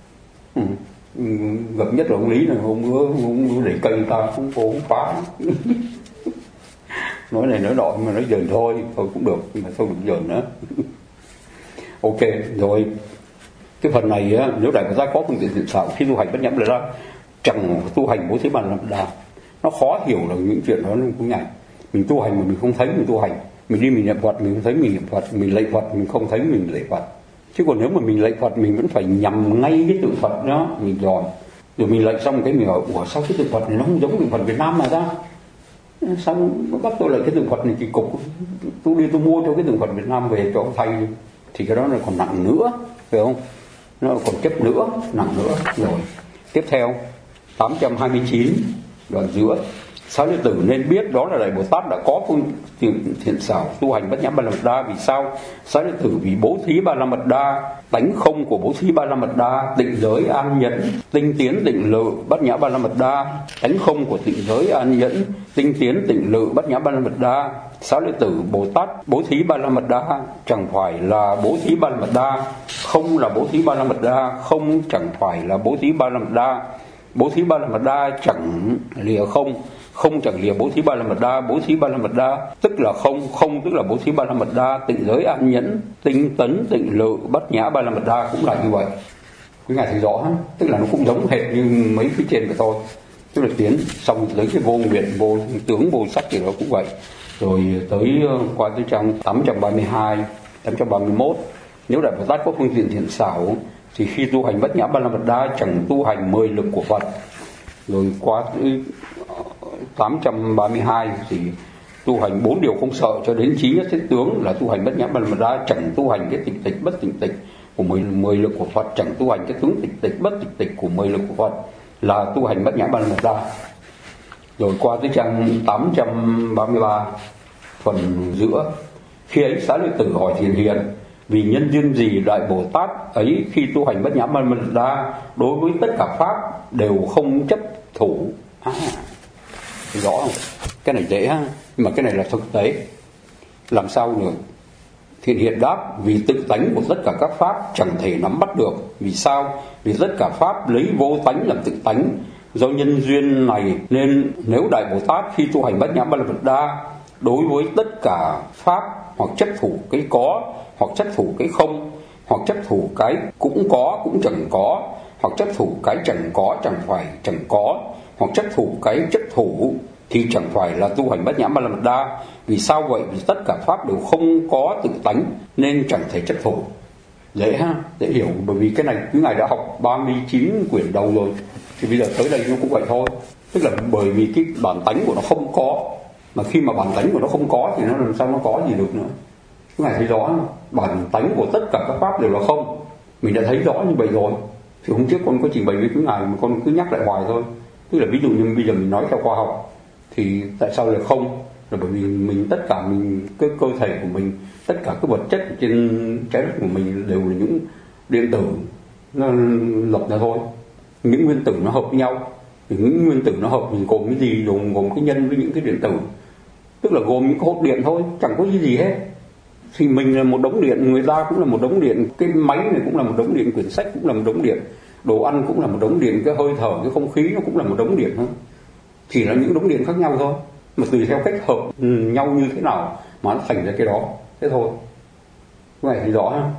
Gặp nhất là ông Lý này, ông để cây ta không phá. Nói này nói nọ mà nói dần thôi cũng được, nhưng mà thôi đừng dần nữa. Ok rồi, cái phần này á, nếu Đại Bồ Tát có phương tiện thiện xảo khi tu hành bất nhãn là ra, chẳng tu hành bố thí bàn làm đà, nó khó hiểu là những chuyện đó cũng ngại. Mình tu hành mà mình không thấy mình tu hành, mình đi mình niệm Phật mình không thấy mình niệm Phật, mình lạy Phật mình không thấy mình lạy Phật. Chứ còn nếu mà mình lạy Phật mình vẫn phải nhằm ngay cái tượng Phật đó mình rồi mình lạy xong cái mình hỏi: ủa sao cái tượng Phật này nó không giống tượng Phật Việt Nam mà ra? Xong bắt tôi lại cái tượng Phật này kỳ cục, tôi đi tôi mua cho cái tượng Phật Việt Nam về cho ông thầy, thì cái đó là còn nặng nữa, phải không? Nó còn chấp nữa, nặng nữa. Rồi tiếp theo 829 đoạn giữa: Xá lợi tử nên biết đó là Đại Bồ Tát đã có phương tiện thiện xảo tu hành bất nhãn ba la mật đa. Vì sao? Xá lợi tử vì bố thí ba la mật đa, tánh không của bố thí ba la mật đa, tịnh giới an nhẫn, tinh tiến tịnh lự bát nhã ba la mật đa, tánh không của tịnh giới an nhẫn, tinh tiến tịnh lự bát nhã ba la mật đa. Xá lợi tử Bồ Tát bố thí ba la mật đa chẳng phải là bố thí ba la mật đa, không là bố thí ba la mật đa, không chẳng phải là bố thí ba la mật đa. Bố thí ba la mật đa chẳng lìa không, không chẳng lìa bố thí ba la mật đa. Bố thí ba la mật đa tức là không, không tức là bố thí ba la mật đa. Tịnh giới an nhẫn, tinh tấn tịnh lự bát nhã ba la mật đa cũng là như vậy. Cái ngài thấy rõ, tức là nó cũng giống hệt như mấy phía trên của tôi, tức là tiến xong tới cái vô nguyện, vô tướng, vô sắc thì nó cũng vậy. Rồi tới qua tới trang 832, 831: Nếu Đại Bồ Tát có phương tiện thiện xảo thì khi tu hành bát nhã ba la mật đa chẳng tu hành 10 lực của Phật. Rồi qua tới 832 thì tu hành 4 điều không sợ cho đến chí nhất thiết tướng là tu hành bát nhã ba la mật đa, chẳng tu hành cái tịch tịch bất tịch tịch của 10 lực của Phật, chẳng tu hành cái tướng tịch tịch bất tịch tịch của 10 lực của Phật là tu hành bát nhã ba la mật đa. Rồi qua tới trang 833 phần giữa: Khi ấy Xá lợi tử hỏi Thiền Hiền: Vì nhân duyên gì Đại Bồ Tát ấy khi tu hành bát nhã ba la mật đa đối với tất cả pháp đều không chấp thủ? Rõ không? Cái này dễ ha, nhưng mà cái này là thực tế, làm sao được? Thiền Hiền đáp: Vì tự tánh của tất cả các pháp chẳng thể nắm bắt được. Vì sao? Vì tất cả pháp lấy vô tánh làm tự tánh. Do nhân duyên này nên nếu Đại Bồ Tát khi tu hành bát nhã ba la mật đa đối với tất cả pháp hoặc chấp thủ cái có, hoặc chấp thủ cái không, hoặc chấp thủ cái cũng có cũng chẳng có, hoặc chấp thủ cái chẳng có chẳng phải chẳng có, hoặc chấp thủ cái chấp thủ, thì chẳng phải là tu hành bát nhã ba la mật đa. Vì sao vậy? Vì tất cả pháp đều không có tự tánh nên chẳng thể chấp thủ. Dễ ha, dễ hiểu. Bởi vì cái này quý ngài đã học 39 quyển đầu rồi, thì bây giờ tới đây nó cũng vậy thôi. Tức là bởi vì cái bản tánh của nó không có, mà khi mà bản tánh của nó không có thì nó làm sao nó có gì được nữa. Quý ngài thấy rõ không? Bản tánh của tất cả các pháp đều là không. Mình đã thấy rõ như vậy rồi. Thì hôm trước con có trình bày với quý ngài mà con cứ nhắc lại hoài thôi. Tức là ví dụ như bây giờ mình nói theo khoa học thì tại sao là không? Là bởi vì mình tất cả mình, cái cơ thể của mình, tất cả cái vật chất trên trái đất của mình đều là những điện tử nó lập ra thôi. Những nguyên tử nó hợp với nhau, thì những nguyên tử nó hợp mình gồm cái gì? Gồm cái nhân với những cái điện tử. tức là gồm những hột điện thôi, chẳng có gì hết. Thì mình là một đống điện, người ta cũng là một đống điện, cái máy này cũng là một đống điện, quyển sách cũng là một đống điện, đồ ăn cũng là một đống điện, cái hơi thở, cái không khí nó cũng là một đống điện thôi. Chỉ là những đống điện khác nhau thôi, mà tùy theo cách hợp nhau như thế nào mà nó thành ra cái đó, thế thôi. Cái này thì rõ ha.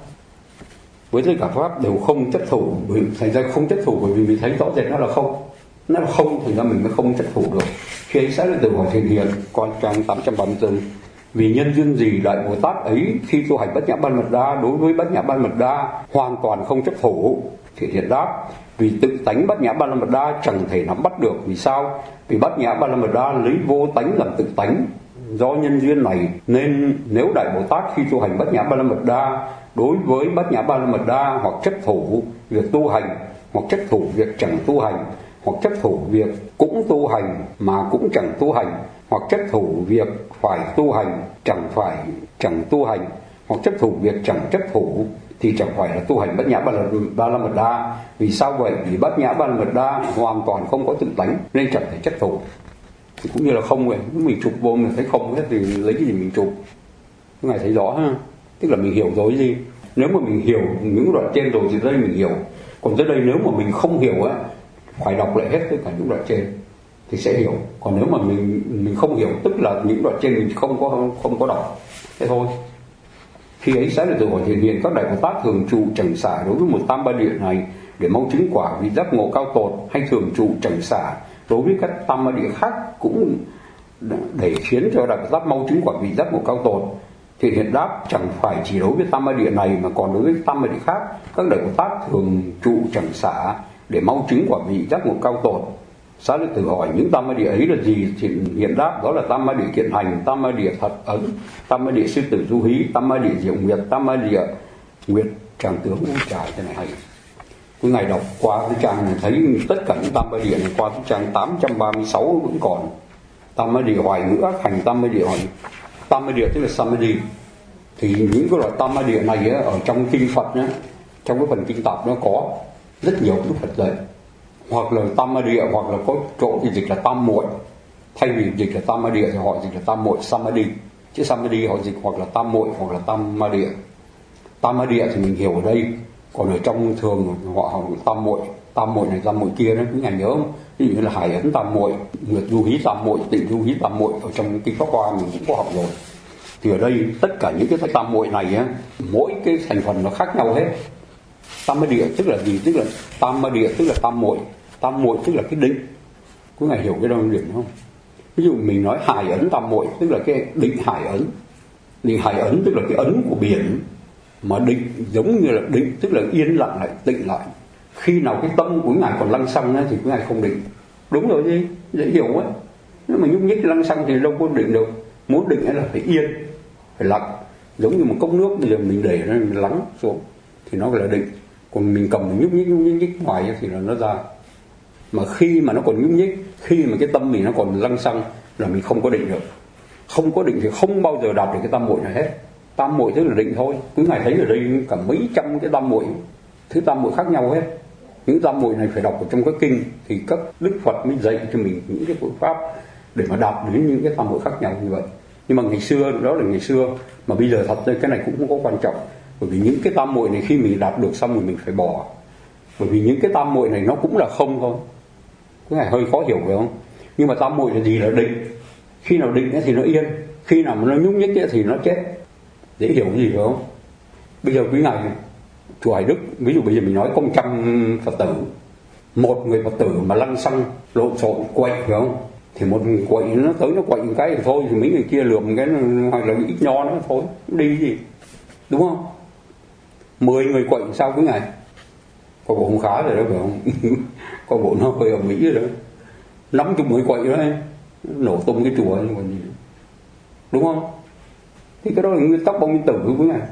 Với tất cả pháp đều không chấp thủ, thành ra không chấp thủ bởi vì mình thấy rõ rệt nó là không, thành ra mình mới không chấp thủ được. Khi ấy sẽ là từ hỏi thiền hiện, con trang 834. Vì nhân duyên gì Đại Bồ Tát ấy khi tu hành Bát Nhã Ba La Mật Đa đối với Bát Nhã Ba La Mật Đa hoàn toàn không chấp thủ? Thiện hiện đáp: vì tự tánh Bát Nhã Ba La Mật Đa chẳng thể nắm bắt được. Vì sao? Vì Bát Nhã Ba La Mật Đa lấy vô tánh làm tự tánh. Do nhân duyên này nên nếu Đại Bồ Tát khi tu hành Bát Nhã Ba La Mật Đa đối với Bát Nhã Ba La Mật Đa hoặc chấp thủ việc tu hành, hoặc chấp thủ việc chẳng tu hành, hoặc chấp thủ việc cũng tu hành mà cũng chẳng tu hành, hoặc chấp thủ việc phải tu hành chẳng tu hành, hoặc chấp thủ việc chẳng chấp thủ, thì chẳng phải là tu hành Bát Nhã Ba La Mật Đa. Vì sao vậy? Vì Bát Nhã Ba La Mật Đa hoàn toàn không có tự tánh nên chẳng thể chấp thủ. Thì cũng như là không vậy, mình chụp vô mình thấy không hết thì lấy cái gì mình chụp? Cái này thấy rõ ha, tức là mình hiểu rồi gì. Nếu mà mình hiểu những đoạn trên rồi thì đây mình hiểu, còn tới đây nếu mà mình không hiểu á, phải đọc lại hết tất cả những đoạn trên thì sẽ hiểu. Còn nếu mà mình không hiểu, tức là những đoạn trên mình không có đọc, thế thôi. Khi ấy sẽ là từ hỏi thiền hiện, các Đại Bồ Tát thường trụ chẳng xả đối với một tam ba địa này để mau chứng quả vị giác ngộ cao tột, hay thường trụ chẳng xả đối với các tam ba địa khác cũng để khiến cho Đại Bồ Tát mau chứng quả vị giác ngộ cao tột? Thiện hiện đáp: chẳng phải chỉ đối với tam ba địa này mà còn đối với tam ba địa khác, các Đại Bồ Tát thường trụ chẳng xả để mau chứng quả vị giác ngộ cao tột. Xá lợi tử hỏi: những tam ma địa ấy là gì? Thì hiện đáp: đó là tam ma địa kiện hành, tam ma địa thật ấn, tam ma địa sư tử du hí, tam ma địa diệu nguyệt, tam ma địa nguyệt tràng tướng u trải. Thế này hay. Cứ ngày đọc qua cái trang này thấy tất cả những tam ma địa này, qua cái trang 836 vẫn còn. Tam ma địa hoài ngữ ác hành, tam ma địa hoài, tam ma địa tức là samadhi. Thì những cái loại tam ma địa này á, ở trong kinh Phật nhá, trong cái phần kinh tạp nó có rất nhiều Đức Phật dạy. Hoặc là tam ma địa, hoặc là có chỗ thì dịch là tam muội, thay vì dịch là tam ma địa thì họ dịch là tam muội samadhi, chứ samadhi họ dịch hoặc là tam muội hoặc là tam ma địa. Tam ma địa thì mình hiểu ở đây, còn ở trong thường họ học tam muội này tam muội kia đó, những ngày nhớ không? Ví dụ như là hải ấn tam muội, nguyệt du hí tam muội, tịnh du hí tam muội, ở trong kinh Pháp Hoa mình cũng có học rồi. Thì ở đây tất cả những cái tam muội này á, mỗi cái thành phần nó khác nhau hết. Tam ma địa tức là gì? Tức là tam ma địa tức là tam muội tức là cái định. Có ngày hiểu cái đó điểm không? Ví dụ mình nói hải ấn tam muội tức là cái định hải ấn. Định hải ấn tức là cái ấn của biển, mà định giống như là định tức là yên lặng lại, tịnh lại. Khi nào cái tâm của ngài còn lăng xăng thì của ngài không định. Đúng rồi gì? Dễ hiểu quá. Nếu mà nhúc nhích lăng xăng thì đâu có định được. Muốn định là phải yên, phải lặng. Giống như một cốc nước bây giờ mình để nó lắng xuống thì nó gọi là định. Còn mình cầm mình nhúc nhích ngoài thì là nó ra. Mà khi mà nó còn nhúc nhích, khi mà cái tâm mình nó còn lăng xăng là mình không có định được. Không có định thì không bao giờ đạt được cái tam muội này hết. Tam muội tức là định thôi. Cứ ngài thấy ở đây cả mấy trăm cái tam muội, thứ tam muội khác nhau hết. Những tam muội này phải đọc ở trong các kinh thì các Đức Phật mới dạy cho mình những cái phương pháp để mà đạt đến những cái tam muội khác nhau như vậy. Nhưng mà ngày xưa, đó là ngày xưa, mà bây giờ thật ra cái này cũng không có quan trọng. Bởi vì những cái tam muội này khi mình đạt được xong rồi mình phải bỏ. Bởi vì những cái tam muội này nó cũng là không thôi. Cái này hơi khó hiểu phải không? Nhưng mà tam muội là gì? Là định. Khi nào định thì nó yên, khi nào nó nhúc nhích thì nó chết. Dễ hiểu gì phải không? Bây giờ quý ngài chùa Hải Đức, ví dụ bây giờ mình nói công trăm Phật tử, một người Phật tử mà lăng xăng lộn xộn quậy phải không? Thì một người quậy nó tới nó quậy một cái thì thôi, thì mấy người kia lượm cái hoặc là ít nho nó thôi, đi gì, đúng không? 10 người quậy sao quý ngài? Coi bộ không khá rồi đó phải không? Coi bộ nó hơi ở Mỹ rồi đó. 50 người quậy đó nổ tung cái chùa còn gì, đúng không? Thì cái đó là nguyên tắc bom nguyên tử của quý ngài.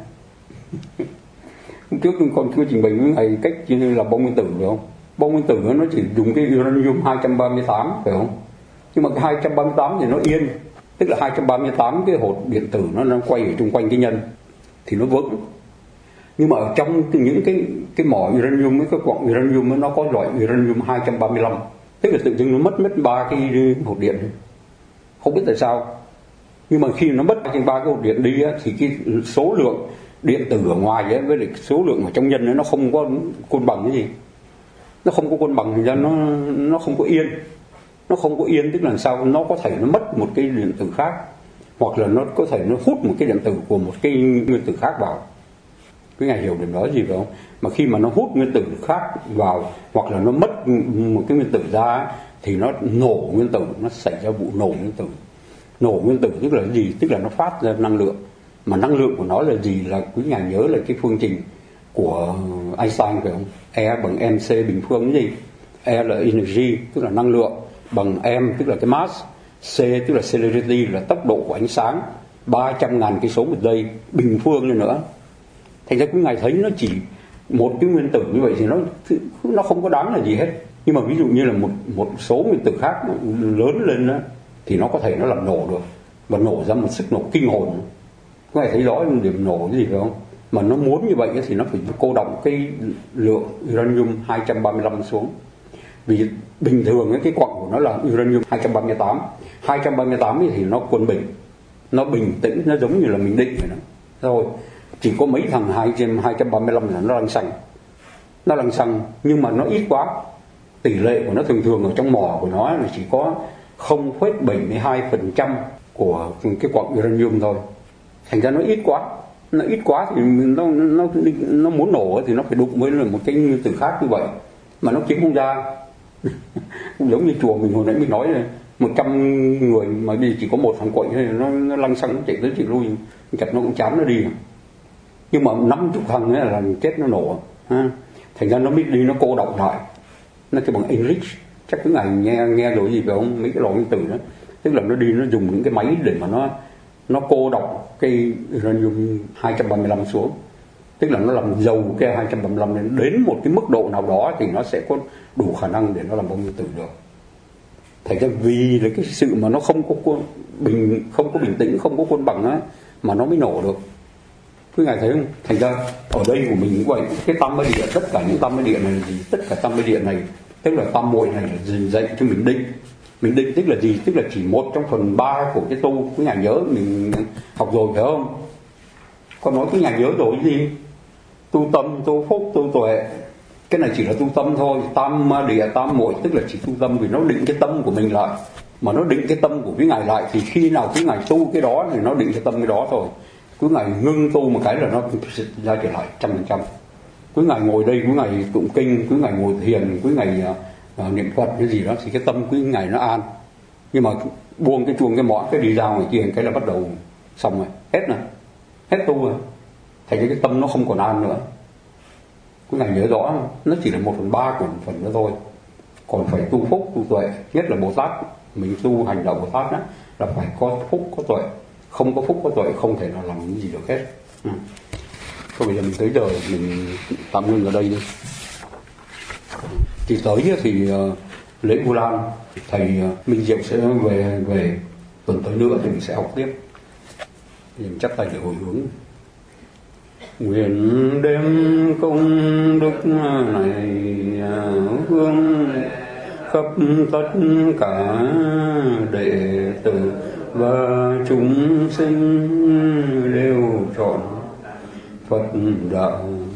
Hôm trước con chưa trình bày với ngài cách như là bom nguyên tử phải không? Bom nguyên tử nó chỉ dùng cái uranium 238 phải không? Nhưng mà cái 238 thì nó yên, tức là 238 cái hột điện tử nó quay ở xung quanh cái nhân thì nó vững. Nhưng mà ở trong những cái mỏ uranium, cái quặng uranium nó có loại uranium 235, tức là tự dưng nó mất 3 cái hột điện, không biết tại sao. Nhưng mà khi nó mất trên 3 cái hột điện đi á, thì cái số lượng điện tử ở ngoài ấy, với lại số lượng ở trong nhân ấy, nó không có cân bằng cái gì. Nó không có cân bằng thì ra nó không có yên. Nó không có yên tức là sao? Nó có thể nó mất một cái điện tử khác, hoặc là nó có thể nó hút một cái điện tử của một cái nguyên tử khác vào. Cái ngài hiểu điểm đó gì phải không? Mà khi mà nó hút nguyên tử khác vào, hoặc là nó mất một cái nguyên tử ra, thì nó nổ nguyên tử, nó xảy ra vụ nổ nguyên tử. Nổ nguyên tử tức là cái gì? Tức là nó phát ra năng lượng. Mà năng lượng của nó là gì? Là quý nhà nhớ là cái phương trình của Einstein phải không? E bằng mc bình phương cái gì? E là energy tức là năng lượng, bằng m tức là cái mass, c tức là celerity là tốc độ của ánh sáng, 300.000 cây số một giây bình phương lên nữa. Thành ra quý ngài thấy nó chỉ một cái nguyên tử như vậy thì nó không có đáng là gì hết. Nhưng mà ví dụ như là một số nguyên tử khác lớn lên đó, thì nó có thể nó làm nổ được, và nổ ra một sức nổ kinh hồn. Quý ngài thấy rõ điểm nổ cái gì phải không? Mà nó muốn như vậy thì nó phải cô đọng cái lượng uranium 235 xuống. Vì bình thường cái quặng của nó là uranium 238. 238 thì nó quân bình, nó bình tĩnh, nó giống như là mình định vậy đó. Rồi chỉ có mấy thằng 235 là nó lăng xăng. Nó lăng xăng nhưng mà nó ít quá. Tỷ lệ của nó thường ở trong mỏ của nó là chỉ có 0,72% của cái quặng uranium thôi. Thành ra nó ít quá. Nó ít quá thì nó muốn nổ thì nó phải đụng với một cái nguyên tử khác như vậy, mà nó kiếm không ra. Cũng giống như chùa mình hồi nãy mình nói này, 100 người mà đi chỉ có một thằng quậy thôi, nó lăng xăng nó chạy tới chạy lui, chặt nó cũng chán nó đi. Nhưng mà 50 thằng ấy là chết nó nổ ha. Thành ra nó biết đi, nó cô đọng lại. Nó cái bằng English chắc cái ngày nghe rồi gì phải không? Mấy cái lò nguyên tử đó, tức là nó đi nó dùng những cái máy để mà nó cô đọng cái uranium 235 xuống. Tức là nó làm dầu cái 235 đến một cái mức độ nào đó thì nó sẽ có đủ khả năng để nó làm bom nguyên tử được. Thành ra vì là cái sự mà nó không có bình tĩnh, không có cân bằng á, mà nó mới nổ được. Quý ngài thấy không? Thành ra ở đây của mình cũng vậy. Cái tam bá địa, tất cả những tam bá địa này là gì? Tất cả tam bá địa này, tức là tam muội này là dạy cho mình định. Mình định tức là gì? Tức là chỉ 1/3 của cái tu. Quý ngài nhớ mình học rồi phải không? Còn nói quý ngài nhớ rồi cái gì? Tu tâm, tu phúc, tu tuệ. Cái này chỉ là tu tâm thôi. Tam địa, tam muội tức là chỉ tu tâm, vì nó định cái tâm của mình lại. Mà nó định cái tâm của quý ngài lại thì khi nào quý ngài tu cái đó thì nó định cái tâm cái đó thôi. Quý ngài ngưng tu một cái là nó ra trở lại 100%. Quý ngài ngồi đây, quý ngài tụng kinh, quý ngài ngồi thiền, quý ngài niệm Phật cái gì đó thì cái tâm quý ngài nó an. Nhưng mà buông cái chuông cái mõ cái đi ra ngoài kia cái là bắt đầu xong rồi, hết tu rồi. Thành cái tâm nó không còn an nữa. Quý ngài nhớ rõ, nó chỉ là 1/3 của phần đó thôi. Còn phải tu phúc, tu tuệ, nhất là Bồ Tát. Mình tu hành đạo Bồ Tát đó, là phải có phúc, có tuệ. Không có phúc, có tuệ không thể nào làm cái gì được hết. Thôi bây giờ mình tới giờ mình tạm ngưng ở đây đi. Thì tới thì lễ Vu Lan, thầy Minh Diệu sẽ về tuần tới nữa thì mình sẽ học tiếp. Mình chắp tay để hồi hướng. Nguyện đem công đức này hướng khắp tất cả đệ tử và chúng sinh đều chọn Phật đạo